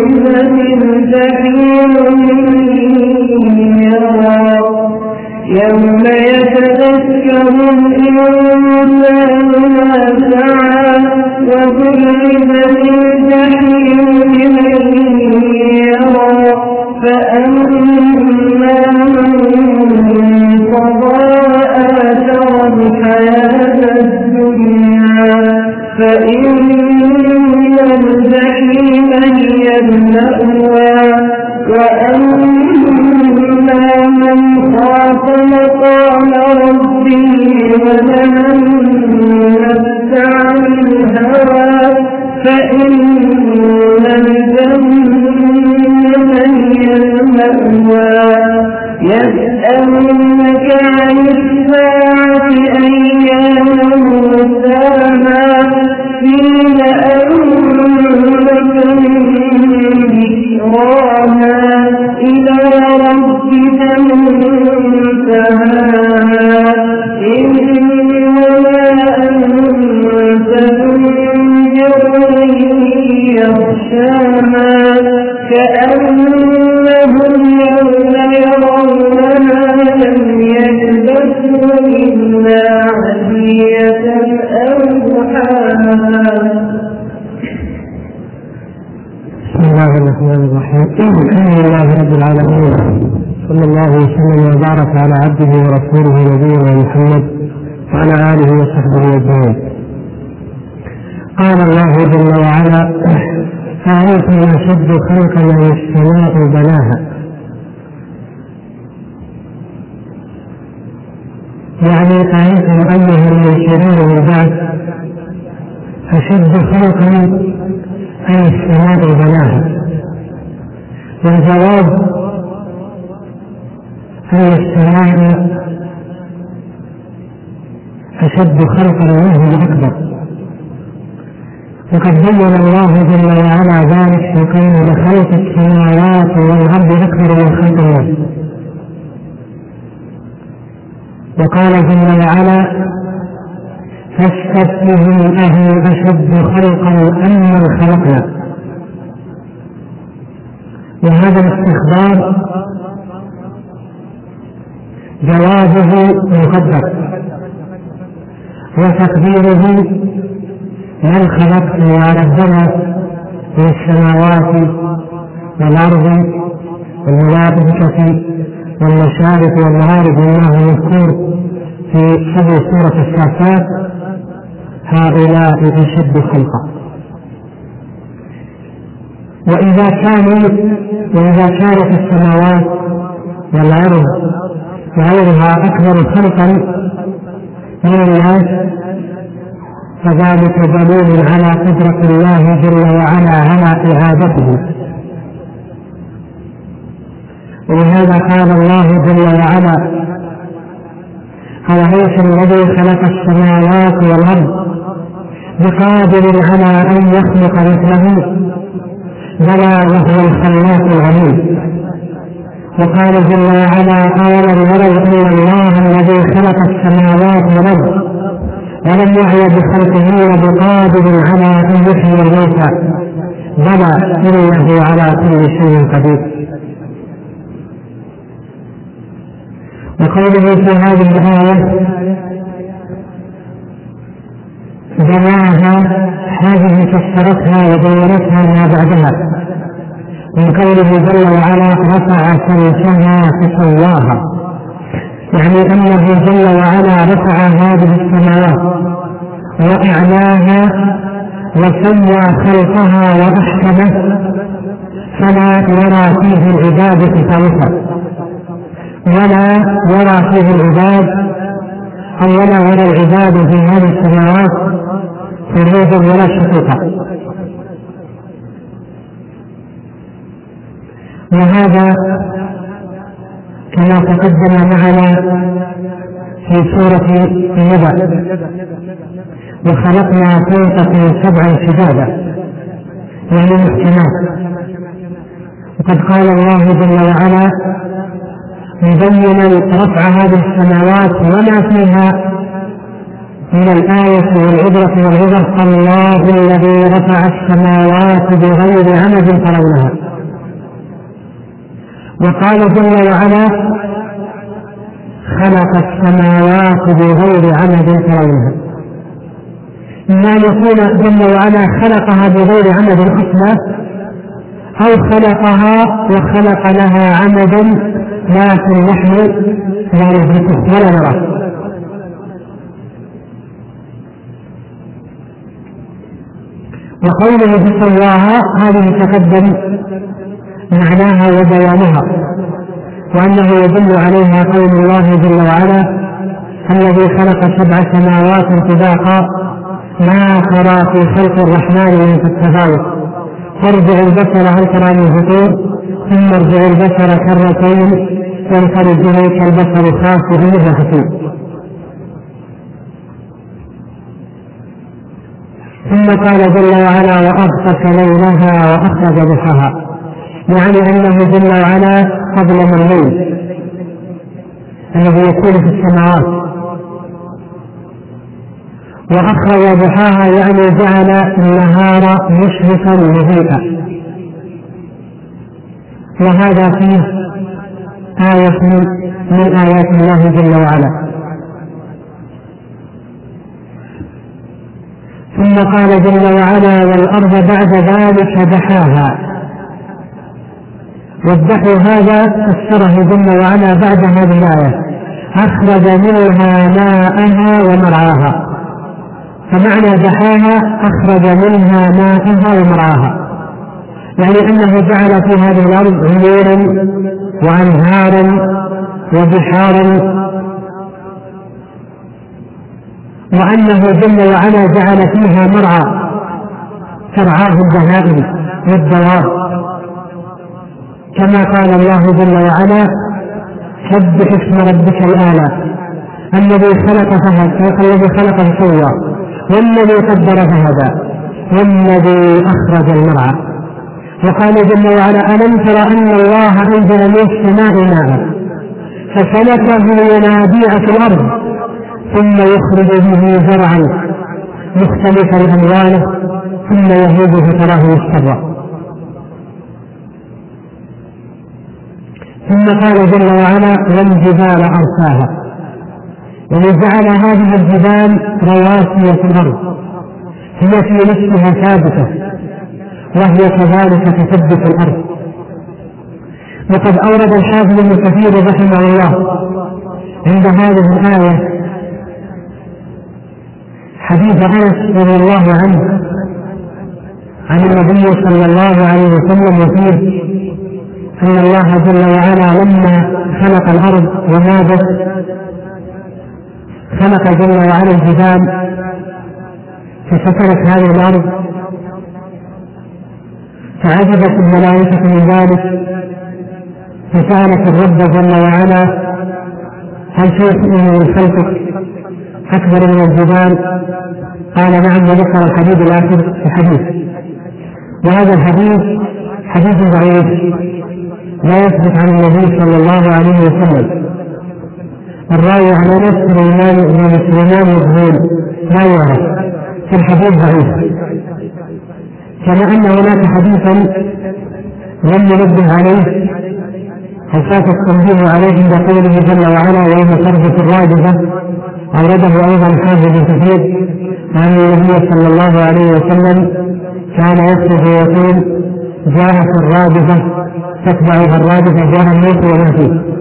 يسألونك عن الساعة أيان مرساها قيل أنبأ ذكراها إلى ربك منتهاها إنما أنت منذر من يخشاها كأنهم يوم يرونها لم يلبثوا إلا عشية أو ضحاها. بسم الله الرحمن الرحيم. الحمد لله رب العالمين، صلى الله وسلم وبارك على عبده ورسوله نبينا محمد وعلى آله وصحبه أجمعين. قال الله جل وعلا: أأنتم أشد خلقا من السماء بناها. يعني أأنتم أيها المنكرون للبعث أشد خلقا أي السماء بناها. والجواب أن السماء أشد خلقا منه أكبر، وقد بين الله جل وعلا ذلك في قوله: لخلق السماوات والأرض أكبر من خلق الناس. وقال جل وعلا: فاستفتهم أهم أشد خلقا أمن خلقنا. وهذا الاستخبار جوابه مقدر، وتقديره: من خلقت وربنا من السماوات والأرض والملائكة والمشارق والمغارب والله مذكور في صدر سورة الصافات: هؤلاء أشد خلقا. وإذا كانت السماوات والأرض وغيرها أكبر خلقا من الناس فذلك دليل على قدرة الله جل وعلا على إعادته. ولهذا قال الله جل وعلا: أوليس الذي خلق السماوات والأرض بقادر على أن يخلق مثله؟ بلى وهو الخلاق العليم. وقال جل وعلا: أولم يروا أن الله الذي خلق السماوات والأرض ولم يعي بخلقهن بقادر على أن يحيي الموتى؟ بلى إنه على كل شيء قدير. وقوله في هذه الآية: بناها، هذه فسرتها وبينتها ما بعدها من قوله جل وعلا: رفع سمكها فسواها، يعني أنه جل وعلا رفع هذه السماوات وأعلاها وسوى خلقها وأحكمه، فلا يرى فيه العباد تفاوتا، ولا يرى فيه العباد أو ولا يرى العباد في هذه السماوات فريدا ولا شقيقا. وهذا كما تقدم معنا في سورة النبأ: وخلقنا فوقكم سبعا شدادا، يعني محكمات. وقد قال الله جل وعلا مبينا رفع هذه السماوات وما فيها من الآية والعبرة والعظة: الله الذي رفع السماوات بغير عمد ترونها. وقال جل وعلا: خلق السماوات بغير عمد ترونها. إما يكون جل وعلا خلقها بغير عمد أصلا، أو خلقها وخلق لها عمدا لكن نحن لا ندركه ولا نراه. وقوله فسواها هذه تقدم معناها وبيانها، وأنه يدل عليها قول الله جل وعلا: الذي خلق سبع سماوات طباقا ما ترى في خلق الرحمن من التفاوت ارجع البصر هل ترى من فطور ثم ارجع البصر كرتين ينقلب اليك البصر خاسئا وهو حسير. ثم قال جل وعلا وأغطش ليلها وأخرج ضحاها، يعني أنه جل وعلا قبل من الليل الذي يكون في السماوات، وأخرج ضحاها يعني جعل النهار مشرقا مضيئا. وهذا فيه آية من آيات الله جل وعلا. ثم قال جل وعلا والأرض بعد ذلك دحاها، والدحو هذا فسره جل وعلا بعد هذه الآية أخرج منها ماءها ومرعاها. فمعنى دحاها أخرج منها ماءها ومرعاها، يعني أنه جعل في هذه الأرض عيونا وأنهارا وبحارا، وأنه جل وعلا جعل فيها مرعى ترعاه البهائم والدواب، كما قال الله جل وعلا سبح اسم ربك الأعلى الذي خلق فسوى والذي قدر فهدى والذي أخرج المرعى. وقال جل وعلا ألم تر أن الله أنزل من السماء ماء فسلكه ينابيع في الأرض ثم يخرج به زرعا مختلفا ألوانه ثم يهيج فتراه مصفرا. ثم قال جل وعلا والجبال أرساها، وجعل هذه الجبال رواسي في الأرض هي في نفسها ثابتة وهي كذلك تثبت الأرض. وقد أورد الحافظ ابن كثير رحمه الله عند هذه الآية حديث أنس رضي الله عنه عن النبي صلى الله عليه وسلم وفيه أن الله جل وعلا لما خلق الأرض ومادت خلق جل وعلا الجبال فسكنت هذه الأرض، فعجبت الملائكة من ذلك فسألت الرب جل وعلا هل شيء من خلقك أكبر من الجبال؟ قال نعم، وذكر الحديث الآخر في حديث. وهذا الحديث حديث ضعيف لا يثبت عن النبي صلى الله عليه وسلم. الراوي على نفس سليمان يقول لا يعرف، في الحديث ضعيف، كما أن هناك حديثا لم ينبه عليه أو فات التنبيه عليه عند قوله جل وعلا ويوم ترجف الرادفة، أورده أيضا حافظ ابن كثير عن النبي صلى الله عليه وسلم كان يكتب ويقول جاءت الرادفة تتبعها الرادفة جاء الموت وما فيه.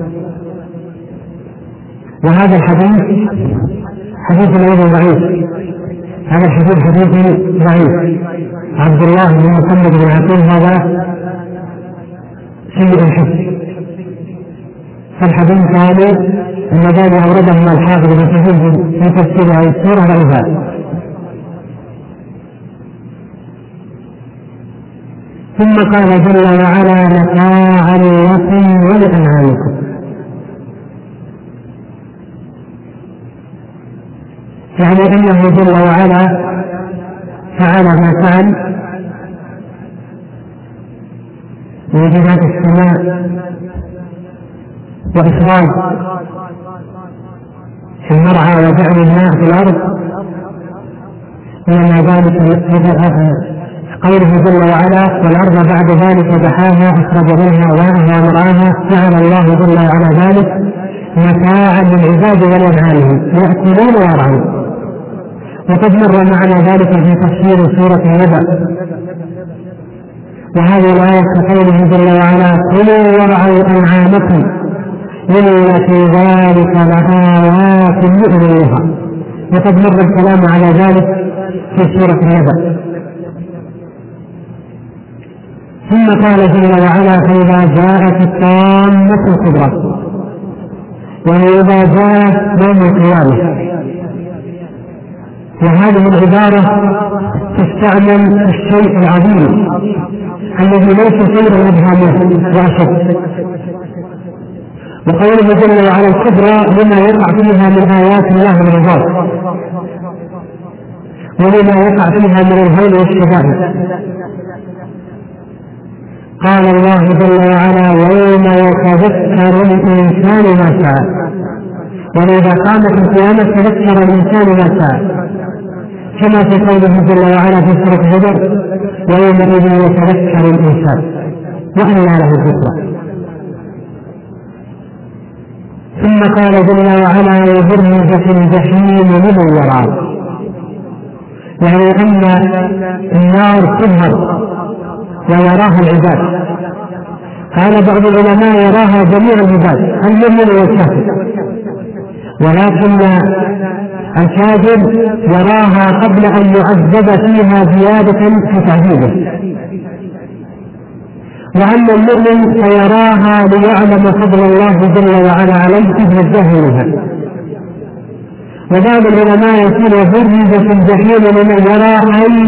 وهذا الحديث حديث أيضا ضعيف، هذا الحديث حديث ضعيف. عبد الله بن محمد بن عقيل هذا سيء الحفظ، فالحديث هذا الذي أورده الحافظ بن كثير في تفسير هذه السورة ضعيفة. ثم قال جل وعلا متاعا لكم ولأنعامكم، يعني أنه جل وعلا فعل ما فعل من جهات السماء وإخراج في المرعى وجعل الماء في الأرض، وما ذلك قوله جل وعلا والأرض بعد ذلك دحاها أخرج منها ماءها ومرعاها، جعل الله جل وعلا ذلك متاعا للعباد ولأنعامهم يأكلون ويرعون. وقد مر معنا ذلك في تفسير سورة النبأ، وهذه الآية كقوله جل وعلا كلوا وارعوا أنعامكم إن في ذلك لآيات لأولي النهى. وقد مر الكلام على ذلك في سورة النبأ. ثم قال جل وعلا فإذا جاءت الطامة الكبرى، وإذا جاءت يوم القيامة. وهذه العبارة تستعمل الشيء العظيم الذي ليس خيرا أبهامه وأشد. وقوله جل وعلا الكبرى لما يقع فيها من آيات الله العظام ولما يقع فيها من الهول والشدائد. قال الله جل وعلا يوم يتذكر الإنسان ما سعى، وإذا قامت القيامة تذكر الإنسان ما سعى، كما في قوله جل وعلا في سورة الهجر يومئذ يتذكر الإنسان وأنى له الذكرى. ثم قال جل وعلا وبرزت الجحيم لمن يراه، يعني أن النار تظهر ويراها العباد. قال بعض العلماء يراها جميع العباد المؤمن والكافر، ولكن الكافر يراها قبل أن يعذب فيها زيادة في تعذيبه، وأن المؤمن سيراها ليعلم فضل الله جل وعلا عليه إذ نجاه منها. وبعض العلماء يقول وبرزت الجحيم لمن يرى أي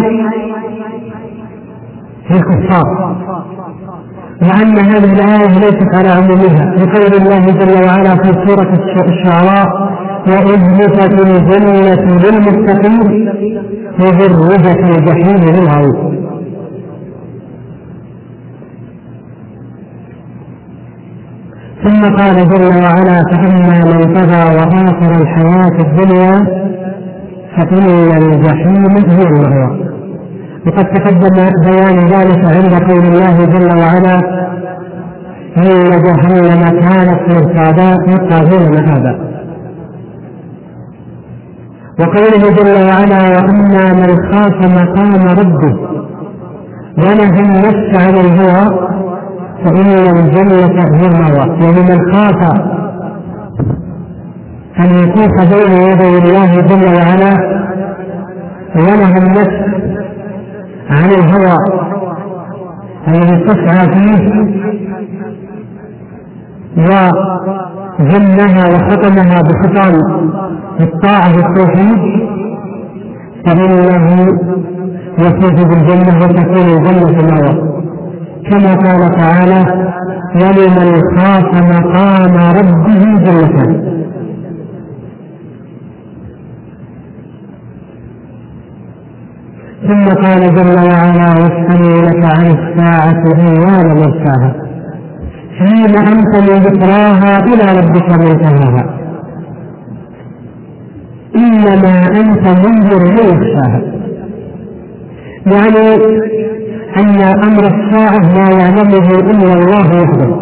في الكفار، وأن هذه الآية ليست على عمومها، لقول الله جل وعلا في سورة الشعراء وأزلفت الجنة للمتقين وبرزت الجحيم للغاوين. ثم قال جل وعلا فأما من طغى وآثر الحياة الدنيا فإن الجحيم هي المأوى. وقد تقدم بيان ذلك عند قول الله جل وعلا إن جهنم كانت مرصادا للطاغين مآبا. وقوله جل وعلا وأما من خاف مقام ربه ونهى النفس عن الهوى فإن الجنة هي المأوى. يعني من خاف أن يطوف بين يدي الله جل وعلا ونهى النفس عن الهوى الذي تسعى فيه وجنها وختمها بختام الطاعة والتوحيد فإنه يفوز بالجنة وتكون الجنة المأوى، كما قال تعالى ولمن خاف مقام ربه جنتان. ثم قال جل وعلا يسألونك عن الساعة أيان مرساها فيما أنت من ذكراها إلى ربك منتهاها إنما أنت منذر من يخشاها. يعني أن أمر الساعة لا يعلمه إلا الله وحده،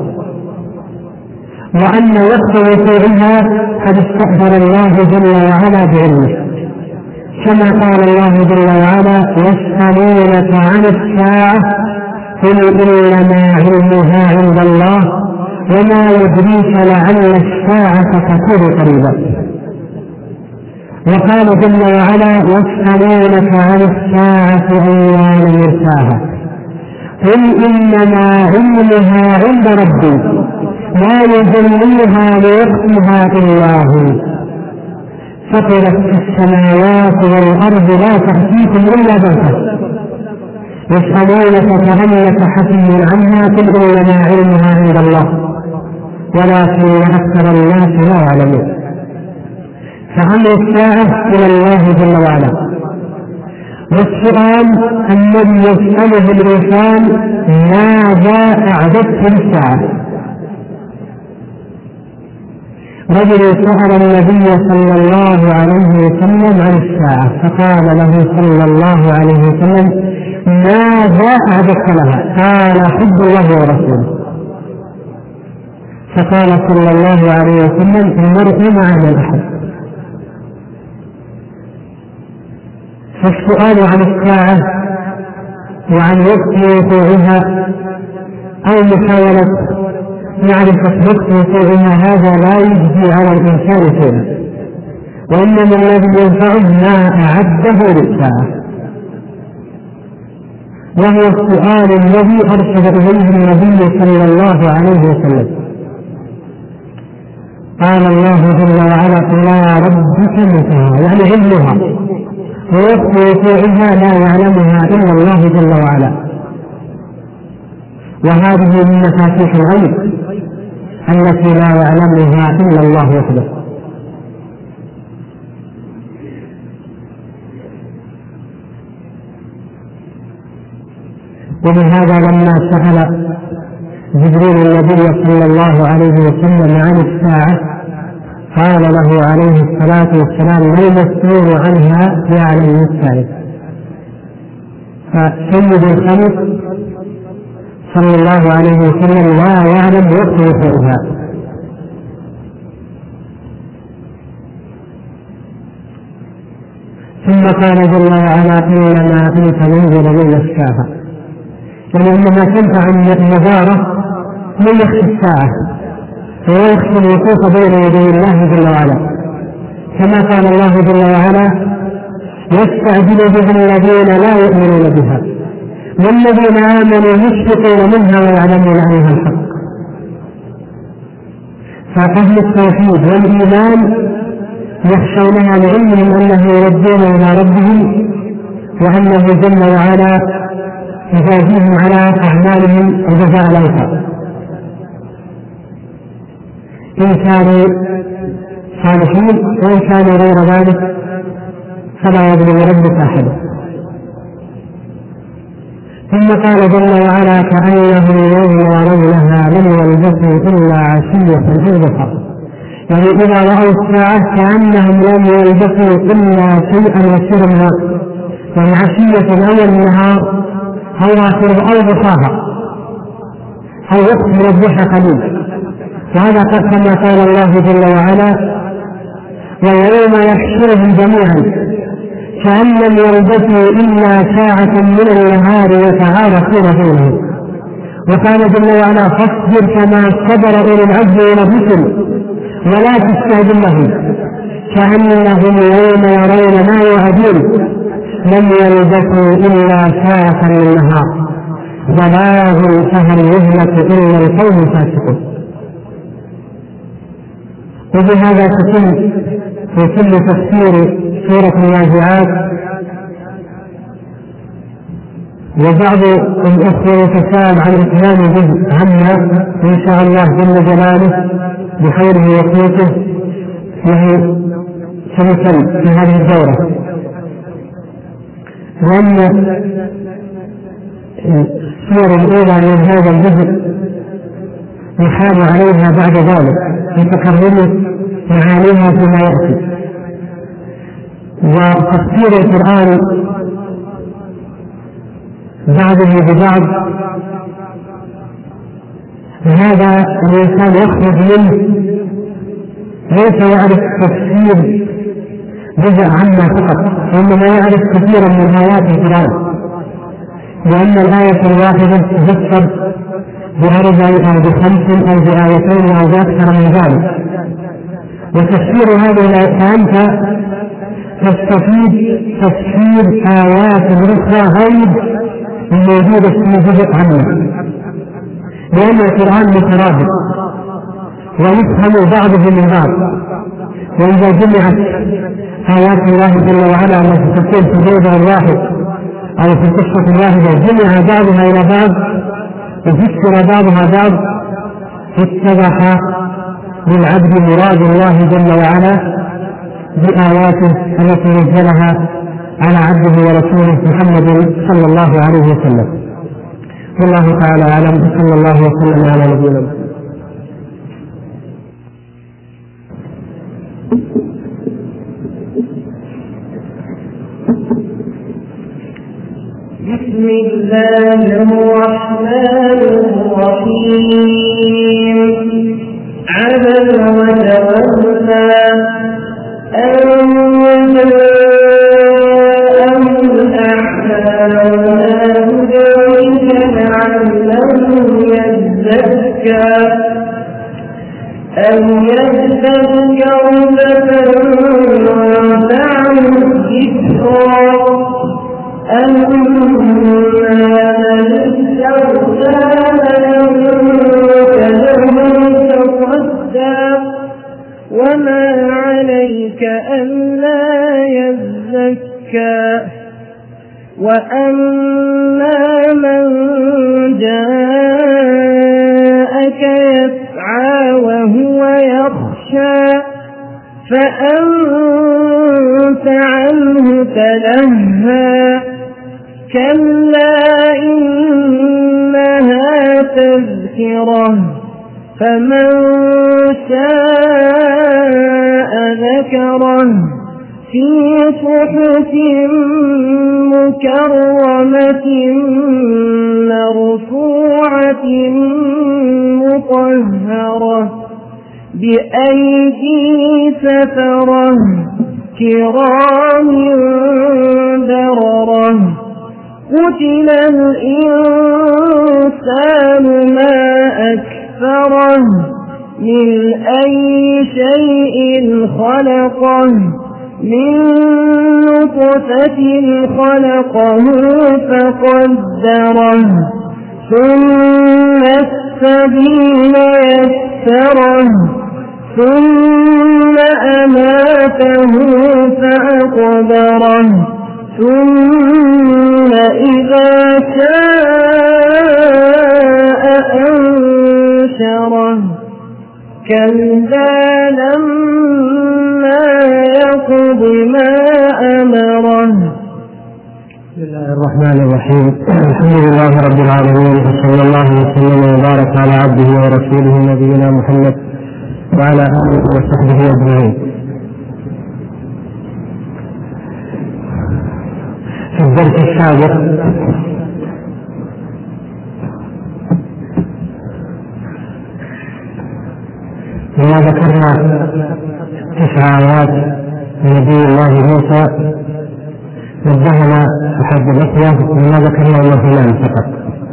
وأن وقت وقوعها قد استأثر الله جل وعلا بعلمه، كما قال الله جل وعلا يسألونك عن الساعة قل إنما علمها عند الله وما يدريك لعل الساعة تكون قريبا. وقال جل وعلا يسألونك عن الساعة أيان مرساها قل إنما علمها عند ربي لا يجليها لوقتها إلا هو ثقلت في السماوات والأرض لا تأتيكم إلا بغتة يسألونك كأنك حفي عنها قل إنما علمها عند الله ولكن أكثر الناس لا يعلمون. فأمر الساعة إلى الله جل وعلا. والسؤال الذي يسأله الإنسان ماذا أعددت للساعة؟ رجل سأل النبي صلى الله عليه وسلم عن الساعة فقال له صلى الله عليه وسلم ماذا أعددت لها؟ قال حب الله ورسوله. فقال صلى الله عليه وسلم المرء مع من أحب. فالسؤال عن الساعة وعن وقت وقوعها أو محاولة معرفة وقت وقوعها هذا لا يجزي على الإنسان شيئا، وإنما الذي ينفعه ما أعده للساعة، وهو السؤال الذي أرشد إليه النبي صلى الله عليه وسلم. قال الله جل وعلا إلى ربك منتهى يعني علمها، ووقت وقوعها لا يعلمها إلا الله جل وعلا. وهذه من مفاتيح الغيب التي لا يعلمها إلا الله وحده. ولهذا لما سأل جبريل النبي صلى الله عليه وسلم عن الساعة قال له عليه الصلاة والسلام: ما المسؤول عنها بأعلم من السائل. فسيد الخلق صلى الله عليه وسلم لا يعلم وقت وقوعها. ثم قال جل وعلا: إنما أنت منذر من يخشاها، يعني إنما تنفع النظارة من يخشى الساعة ويخشى الوقوف بين يدي الله جل وعلا، كما قال الله جل وعلا: يستعجل بها الذين لا يؤمنون بها والذين آمنوا مشفقون منها ويعلمون أنها الحق. فأهل التوحيد والإيمان يخشونها لعلمهم أنه يردون إلى ربهم وأنه جل وعلا يجازيهم على أعمالهم الجزاء الأوفى إن كانوا صالحين، وإن كانوا غير ذلك فلا يظلم ربك أحدا. ثم قال جل وعلا: كأنهم يوم يرونها لم يلبثوا إلا عشية أو ضحى، يعني إذا رأوا الساعة كأنهم لم يلبثوا إلا شيئا يسيرا، يعني عشية أول النهار أو آخره أو ضحاها أو وقت من الضحى قليل. وهذا كما قال الله جل وعلا: ويوم يحشرهم جميعا كأن لم يلبثوا إلا ساعة من النهار يتعارفون بينهم. وقال جل وعلا: فاصبر كما صبر أولي العزم من الرسل ولا تستعجل لهم كأنهم يوم يرون ما يوعدون لم يلبثوا إلا ساعة من النهار بلاغ فهل يهلك إلا القوم الفاسقون. وبهذا تتم في كل تفسير سورة النازعات. وبعض الأخوة يتساءل عن إتمام جزء عما إن شاء الله جل جلاله بخيره وقوته فيه سنتم في هذه الدورة، لأن السور الأولى من هذا الجزء يحال عليها بعد ذلك لتكرر معانيها فيما يأتي. وتفسير القرآن بعضه ببعض هذا الإنسان يخرج منه ليس يعرف تفسير جزء عما فقط، وإنما يعرف كثيرا من آيات القرآن، لأن الآية الواحدة تفسر بأربع أو بخمس أو بآيتين أو بأكثر من ذلك. وتفسير هذه الآية فأنت تستفيد تفسير آيات أخرى غير الموجودة في جزء عنه، لأن القرآن مترابط ويفهم بعضه من بعض. وإذا جمعت آيات الله جل وعلا التي تكون في موضع واحد أو في قصة واحدة جمع بعضها إلى بعض وفسر بعضها بعض اتضح للعبد مراد الله جل وعلا بآياته التي نزلها على عبده ورسوله محمد صلى الله عليه وسلم. والله تعالى أعلم. صلى الله وسلم على نبينا محمد. بسم الله الرحمن الرحيم. عبس وتولى أن جاءه الأعمى وما يدرك لعله يزكى أو يذكر فتنفعه الذكرى أما من استغنى فتصدى وما عليك ألا يزكى فأنت عنه تلهى كلا إنها تذكرة فمن شاء ذكره في صحف مكرمة مرفوعة مطهرة بأيدي سفرة كرام بررة قتل الإنسان ما أكفره من أي شيء خلقه من نطفة خلقه فقدره ثم السبيل يسره ثم أماته فأقبره ثم إذا شاء أنشره كلا لما يقض ما أمره. بسم الله الرحمن الرحيم. الحمد لله رب العالمين وصلى الله وسلم وبارك على عبده ورسوله نبينا محمد وعلى آله وصحبه أجمعين. في الدرس السابق لما ذكرنا 9 آيات نبي الله موسى نبهنا أحد الأخوة لما ذكرنا مثلان فقط.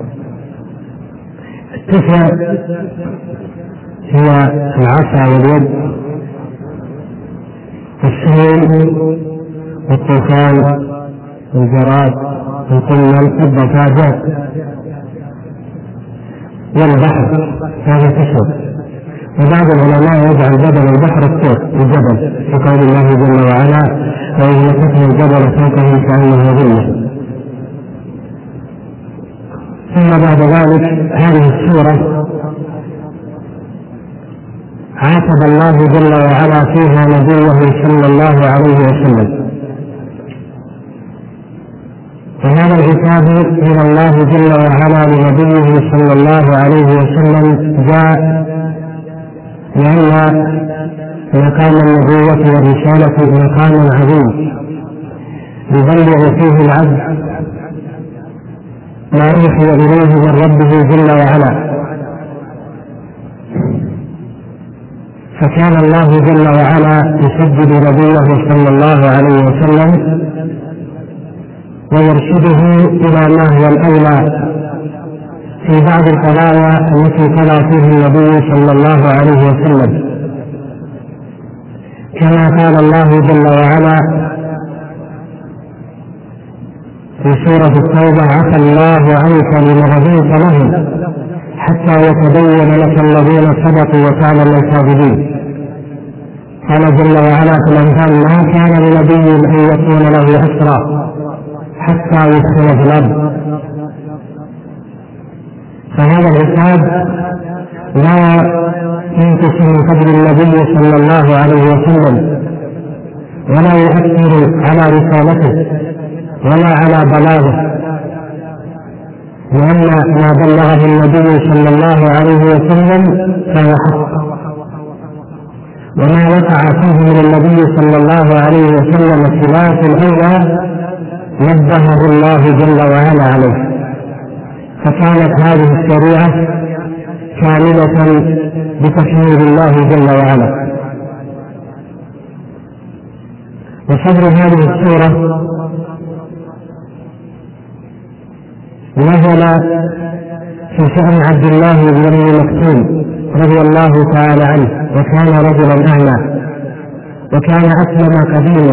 9 هي العصا واليد والسهول والطوفان والجراد والقمل والضفادع والبحر، هذا 9. وبعض العلماء يجعل بدل البحر الصوت الجبل في قول الله جل وعلا وإذ نفخنا الجبل فوقهم كأنه ظلة. ثم بعد ذلك هذه السورة عاتب الله جل وعلا فيها نبيه صلى الله عليه وسلم، وهذا العتاب من الله جل وعلا لنبيه صلى الله عليه وسلم جاء لأن مقام النبوة والرسالة مقام عظيم يبلغ فيه العبد ما أوحي إليه من ربه جل وعلا. فكان الله جل وعلا يسجد نبيه صلى الله عليه وسلم ويرشده إلى ما هو الأولى في بعض القضايا التي قضى فيه النبي صلى الله عليه وسلم، كما قال الله جل وعلا في سورة التوبة عفى الله عنك لما رضيت لهم حتى يتبين لك الذين صدقوا وكانوا من الكاذبين. قال جل وعلا في الأنفال ما كان لنبي أن يكون له أسرى حتى يدخل في الأرض. فهذا العتاب لا ينقص من قدر النبي صلى الله عليه وسلم ولا يؤثر على رسالته ولا على بلاغه، لأن ما بلغه النبي صلى الله عليه وسلم فهو حق، وما وقع فيه من النبي صلى الله عليه وسلم خلاف الأولى نبهه الله جل وعلا عليه. فكانت هذه الشريعة كاملة بتحميد الله جل وعلا. وصدر هذه السورة نزل في شأن عبد الله بن مكتوم رضي الله تعالى عنه، وكان رجلا أعمى وكان أسلم قديما،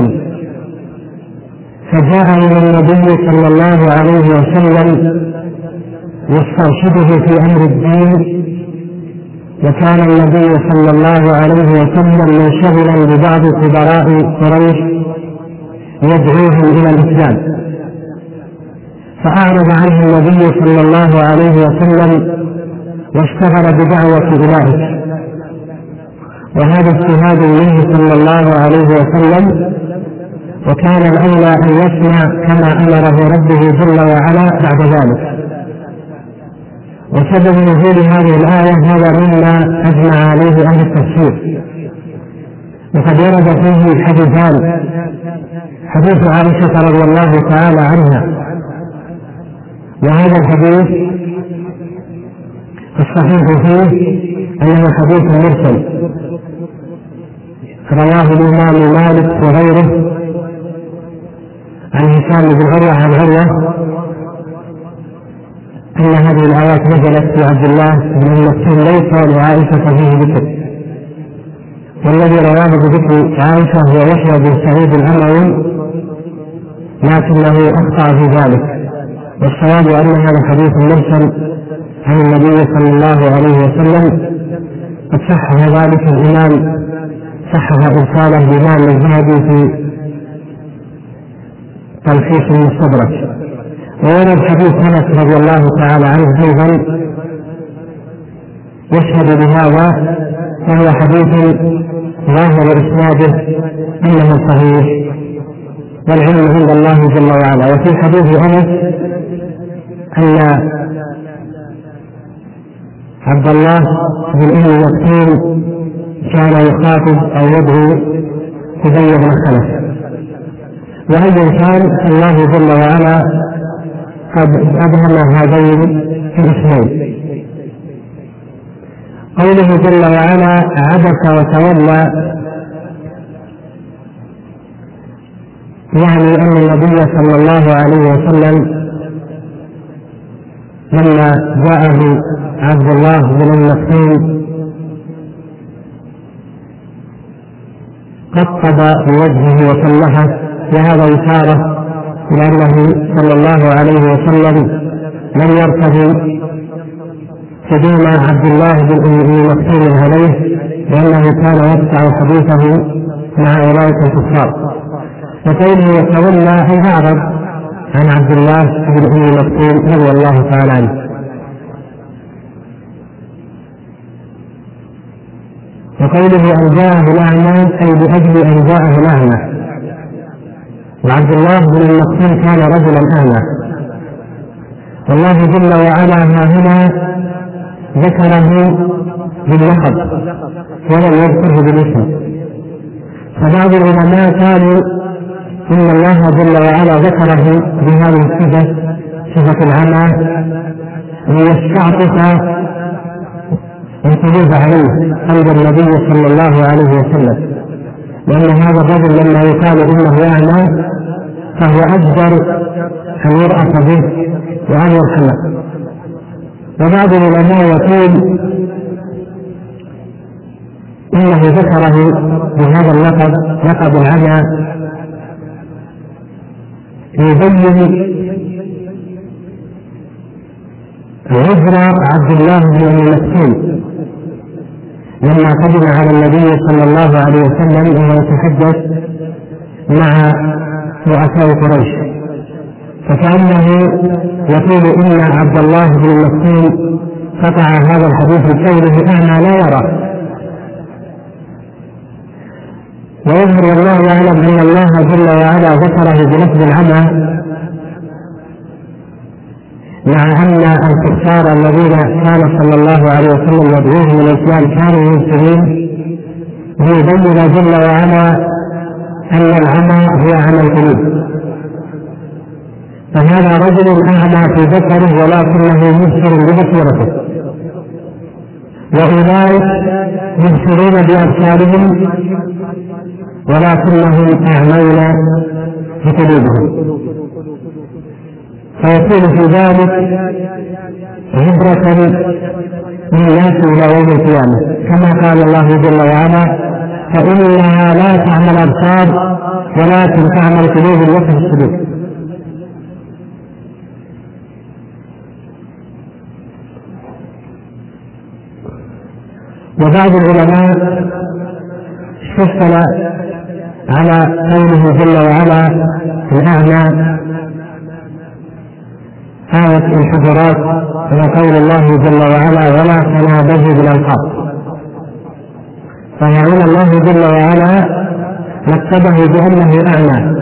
فجاء إلى النبي صلى الله عليه وسلم يسترشده في أمر الدين، وكان النبي صلى الله عليه وسلم منشغلا ببعض كبراء قريش يدعوهم إلى الإسلام، فأعرض عنه النبي صلى الله عليه وسلم واشتغل بدعوة أولئك، وهذا اجتهاد منه صلى الله عليه وسلم، وكان الأولى أن يسمع كما أمره ربه جل وعلا بعد ذلك. وسبب نزول هذه الآية هذا مما أجمع عليه أهل التفسير، وقد ورد فيه حديثان: حديث عائشة رضي الله تعالى عنها، وهذا الحديث الصحيح فيه أنه حديث مرسل رواه الإمام مالك وغيره عن هشام بن عروة عن عروة أن هذه الآيات نزلت في عبد الله بن مكتوم ليس لعائشة فيه ذكر، والذي رواه بذكر عائشة هو يحيى بن سعيد الأموي، لكنه أخطأ في ذلك، والصواب أن هذا حديث مرسل عن النبي صلى الله عليه وسلم، قد صحح ذلك الإمام، صحح إرساله الإمام الذهبي في تلخيص المستدرك. وورد حديث أنس رضي الله تعالى عنه أيضا يشهد بهذا، وهو حديث ظاهر إسناده أنه صحيح، والعلم عند الله جل وعلا. وفي حديث أنس أن عبد الله بن أم مكتوم كان يخاطب أو يدعو أبي بن خلف، وأيضا كان الله جل وعلا قد أبهم هذين الاسمين. قوله جل وعلا عبس وتولى، يعني أن النبي صلى الله عليه وسلم لما جاءه عبد الله بن المكتوم قطب بوجهه وصلحه، وهذا إشارة إلى أنه صلى الله عليه وسلم لم يرتضي قدوم عبد الله بن مكتوم عليه، لأنه كان يقطع حديثه مع أولئك الكفار. وقوله يتولى أي أعرض عن عبد الله بن مكتوم رضي الله تعالى عنه. وقوله أن جاءه الأعمى أي لأجل أن جاءه الأعمى، وعبد الله بن مكتوم كان رجلا أعمى. والله جل وعلا هنا ذكره باللقب ولم يذكره بالاسم، فبعض العلماء قالوا إن الله جل وعلا ذكره بهذه الصفة، صفة العمى، ليستعطف الحديث عليه قلب النبي صلى الله عليه وسلم، لأن هذا الرجل لما يقال إنه أعمى فهو أجدر أن يرأس به وأن يرحمه. وبعض العلماء يقول إنه ذكره بهذا اللقب، لقب العمى، يبين عذر عبد الله بن مكتوم لما قدم على النبي صلى الله عليه وسلم وهو يتحدث مع رؤساء قريش، فكأنه يقول إن عبد الله بن مكتوم قطع هذا الحديث بقوله أعمى لا يرى. ويظهر والله يعلم أن الله جل وعلا ذكره بلفظ العمى، مع أن الكفار الذين كان صلى الله عليه وسلم يدعوهم إلى الإسلام كانوا مسلمين، ليبين جل وعلا أن العمى هو عمى القلوب. فهذا رجل أعمى في بصره ولكنه مبصر ببصيرته، وأولئك يبصرون بأبصارهم ولكنهم أعمون بقلوبهم، فيكون في ذلك عبرة للناس إلى يوم القيامة، كما قال الله جل وعلا فإنها لا تعمى الأبصار ولكن تعمى القلوب التي في الصدور. وبعض العلماء استشكل على قوله جل وعلا الأعمى آية الحجرات، وقول الله جل وعلا ولا تنابزوا بالألقاب، فهنا الله جل وعلا نكتبه بأنه أعلى.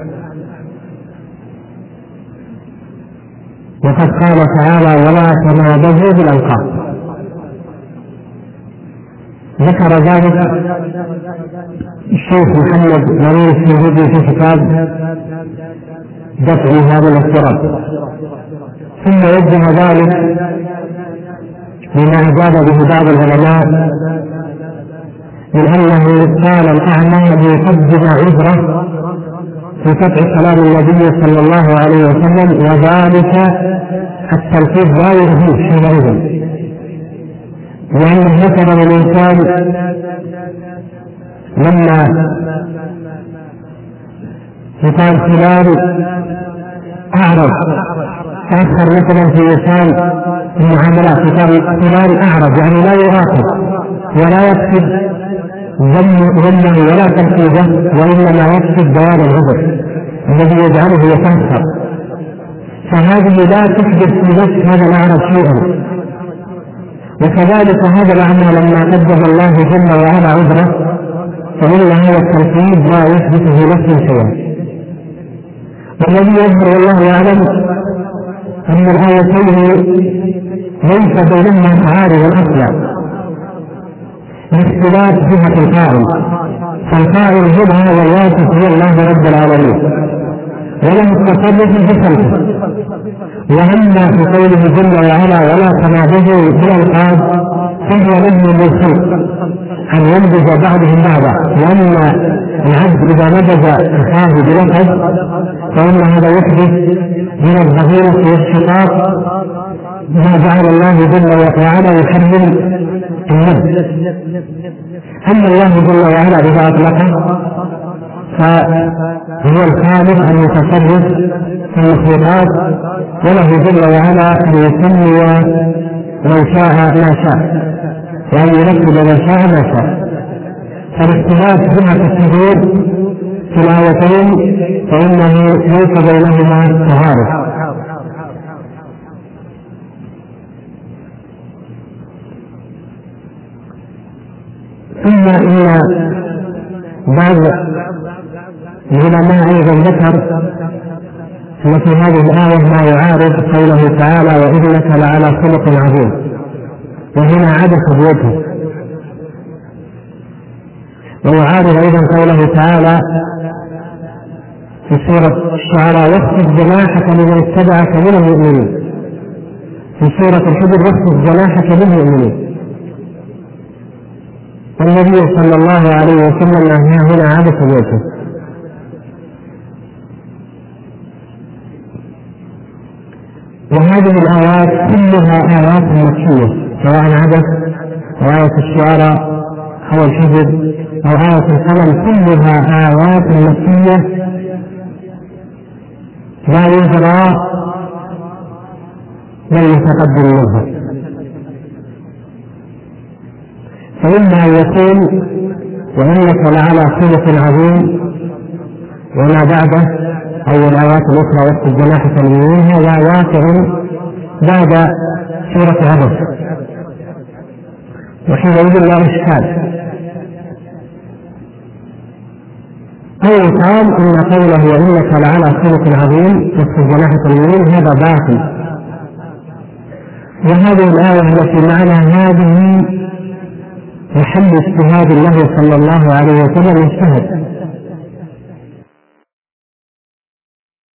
وقد قال تعالى ولا تنابزوا بالألقاب. ذكر ذلك الشيخ محمد مريس في كتاب دفع هذا الاضطراب، ثم وجه ذلك لما أجاب به بعض العلماء من أنه قال الأعمى ليقدم عذره في قطع كلام النبي صلى الله عليه وسلم، وذلك التلفيظ لا يرضيه حينئذ، لأنه مثلا الإنسان لما يقال فلان أعرض تأخر مثلا في إنسان المعاملات، يقال فلان أعرض يعني لا يراقب ولا يكتب ظنه ولا تنفيذه، وإنما يكتب بيان العذر الذي يجعله يتأخر، فهذه لا تحدث في نفس هذا الأعرض شيئا. وكذلك هذا الأعمى لما قدم الله جل وعلا عذره فإن هذا التنفيذ لا يحدث في نفس شيئا. والذي يظهر والله يعلم أن الآيتين ليس بينهما تعارض أصلا، باختلاف جهة القائل، فالقائل هنا والواجب هو الله رب العالمين وله التصرف في خلقه. وأما في قوله جل وعلا ولا تنابزوا بالألقاب فهو نهي للخلق أن ينبذ بعضهم بعضا، لأن العبد إذا نبذ أخاه بلقب فإن هذا يحدث من الظهيرة والشقاق ما جعل الله جل وعلا يحرم النبذ. أما الله جل وعلا إذا أطلقه فهو الخالق أن يتصرف في المخلوقات، وله جل وعلا أن يسمي من شاء ما شاء وأن ينفذ من شاء ما شاء. فالاختلاف جهة التغيير في الآيتين فإنه ليس بينهما تعارض. ثم إن بعض العلماء أيضا ذكر أن في هذه الآية ما يعارض قوله تعالى وإنك لعلى خلق عظيم، وهنا عبث بوجهه. ويعارض أيضا قوله تعالى في سورة الشعراء واخفض جناحك لمن اتبعك من المؤمنين، في سورة الحجر واخفض جناحك للمؤمنين. والنبي صلى الله عليه وسلم هنا عبث بوجهه. وهذه الآيات كلها آيات مكية، سواء عبث أو آية الشعراء أو الحجر أو آية القلم، كلها آيات مكية لا يجرى من يتقدم منها. فإما أن يكون وإنك لعلى خلق عظيم وما بعده أو الآيات الأخرى وقت الجناح التنوين هذا واقع بعد سورة عبث، وحينئذ لا إشكال. أو يقال إن قوله وإنك لعلى خلق عظيم وقت الجناح التنوين هذا باطل. وهذه الآية التي معنا هذه محل اجتهاد الله صلى الله عليه وسلم اجتهد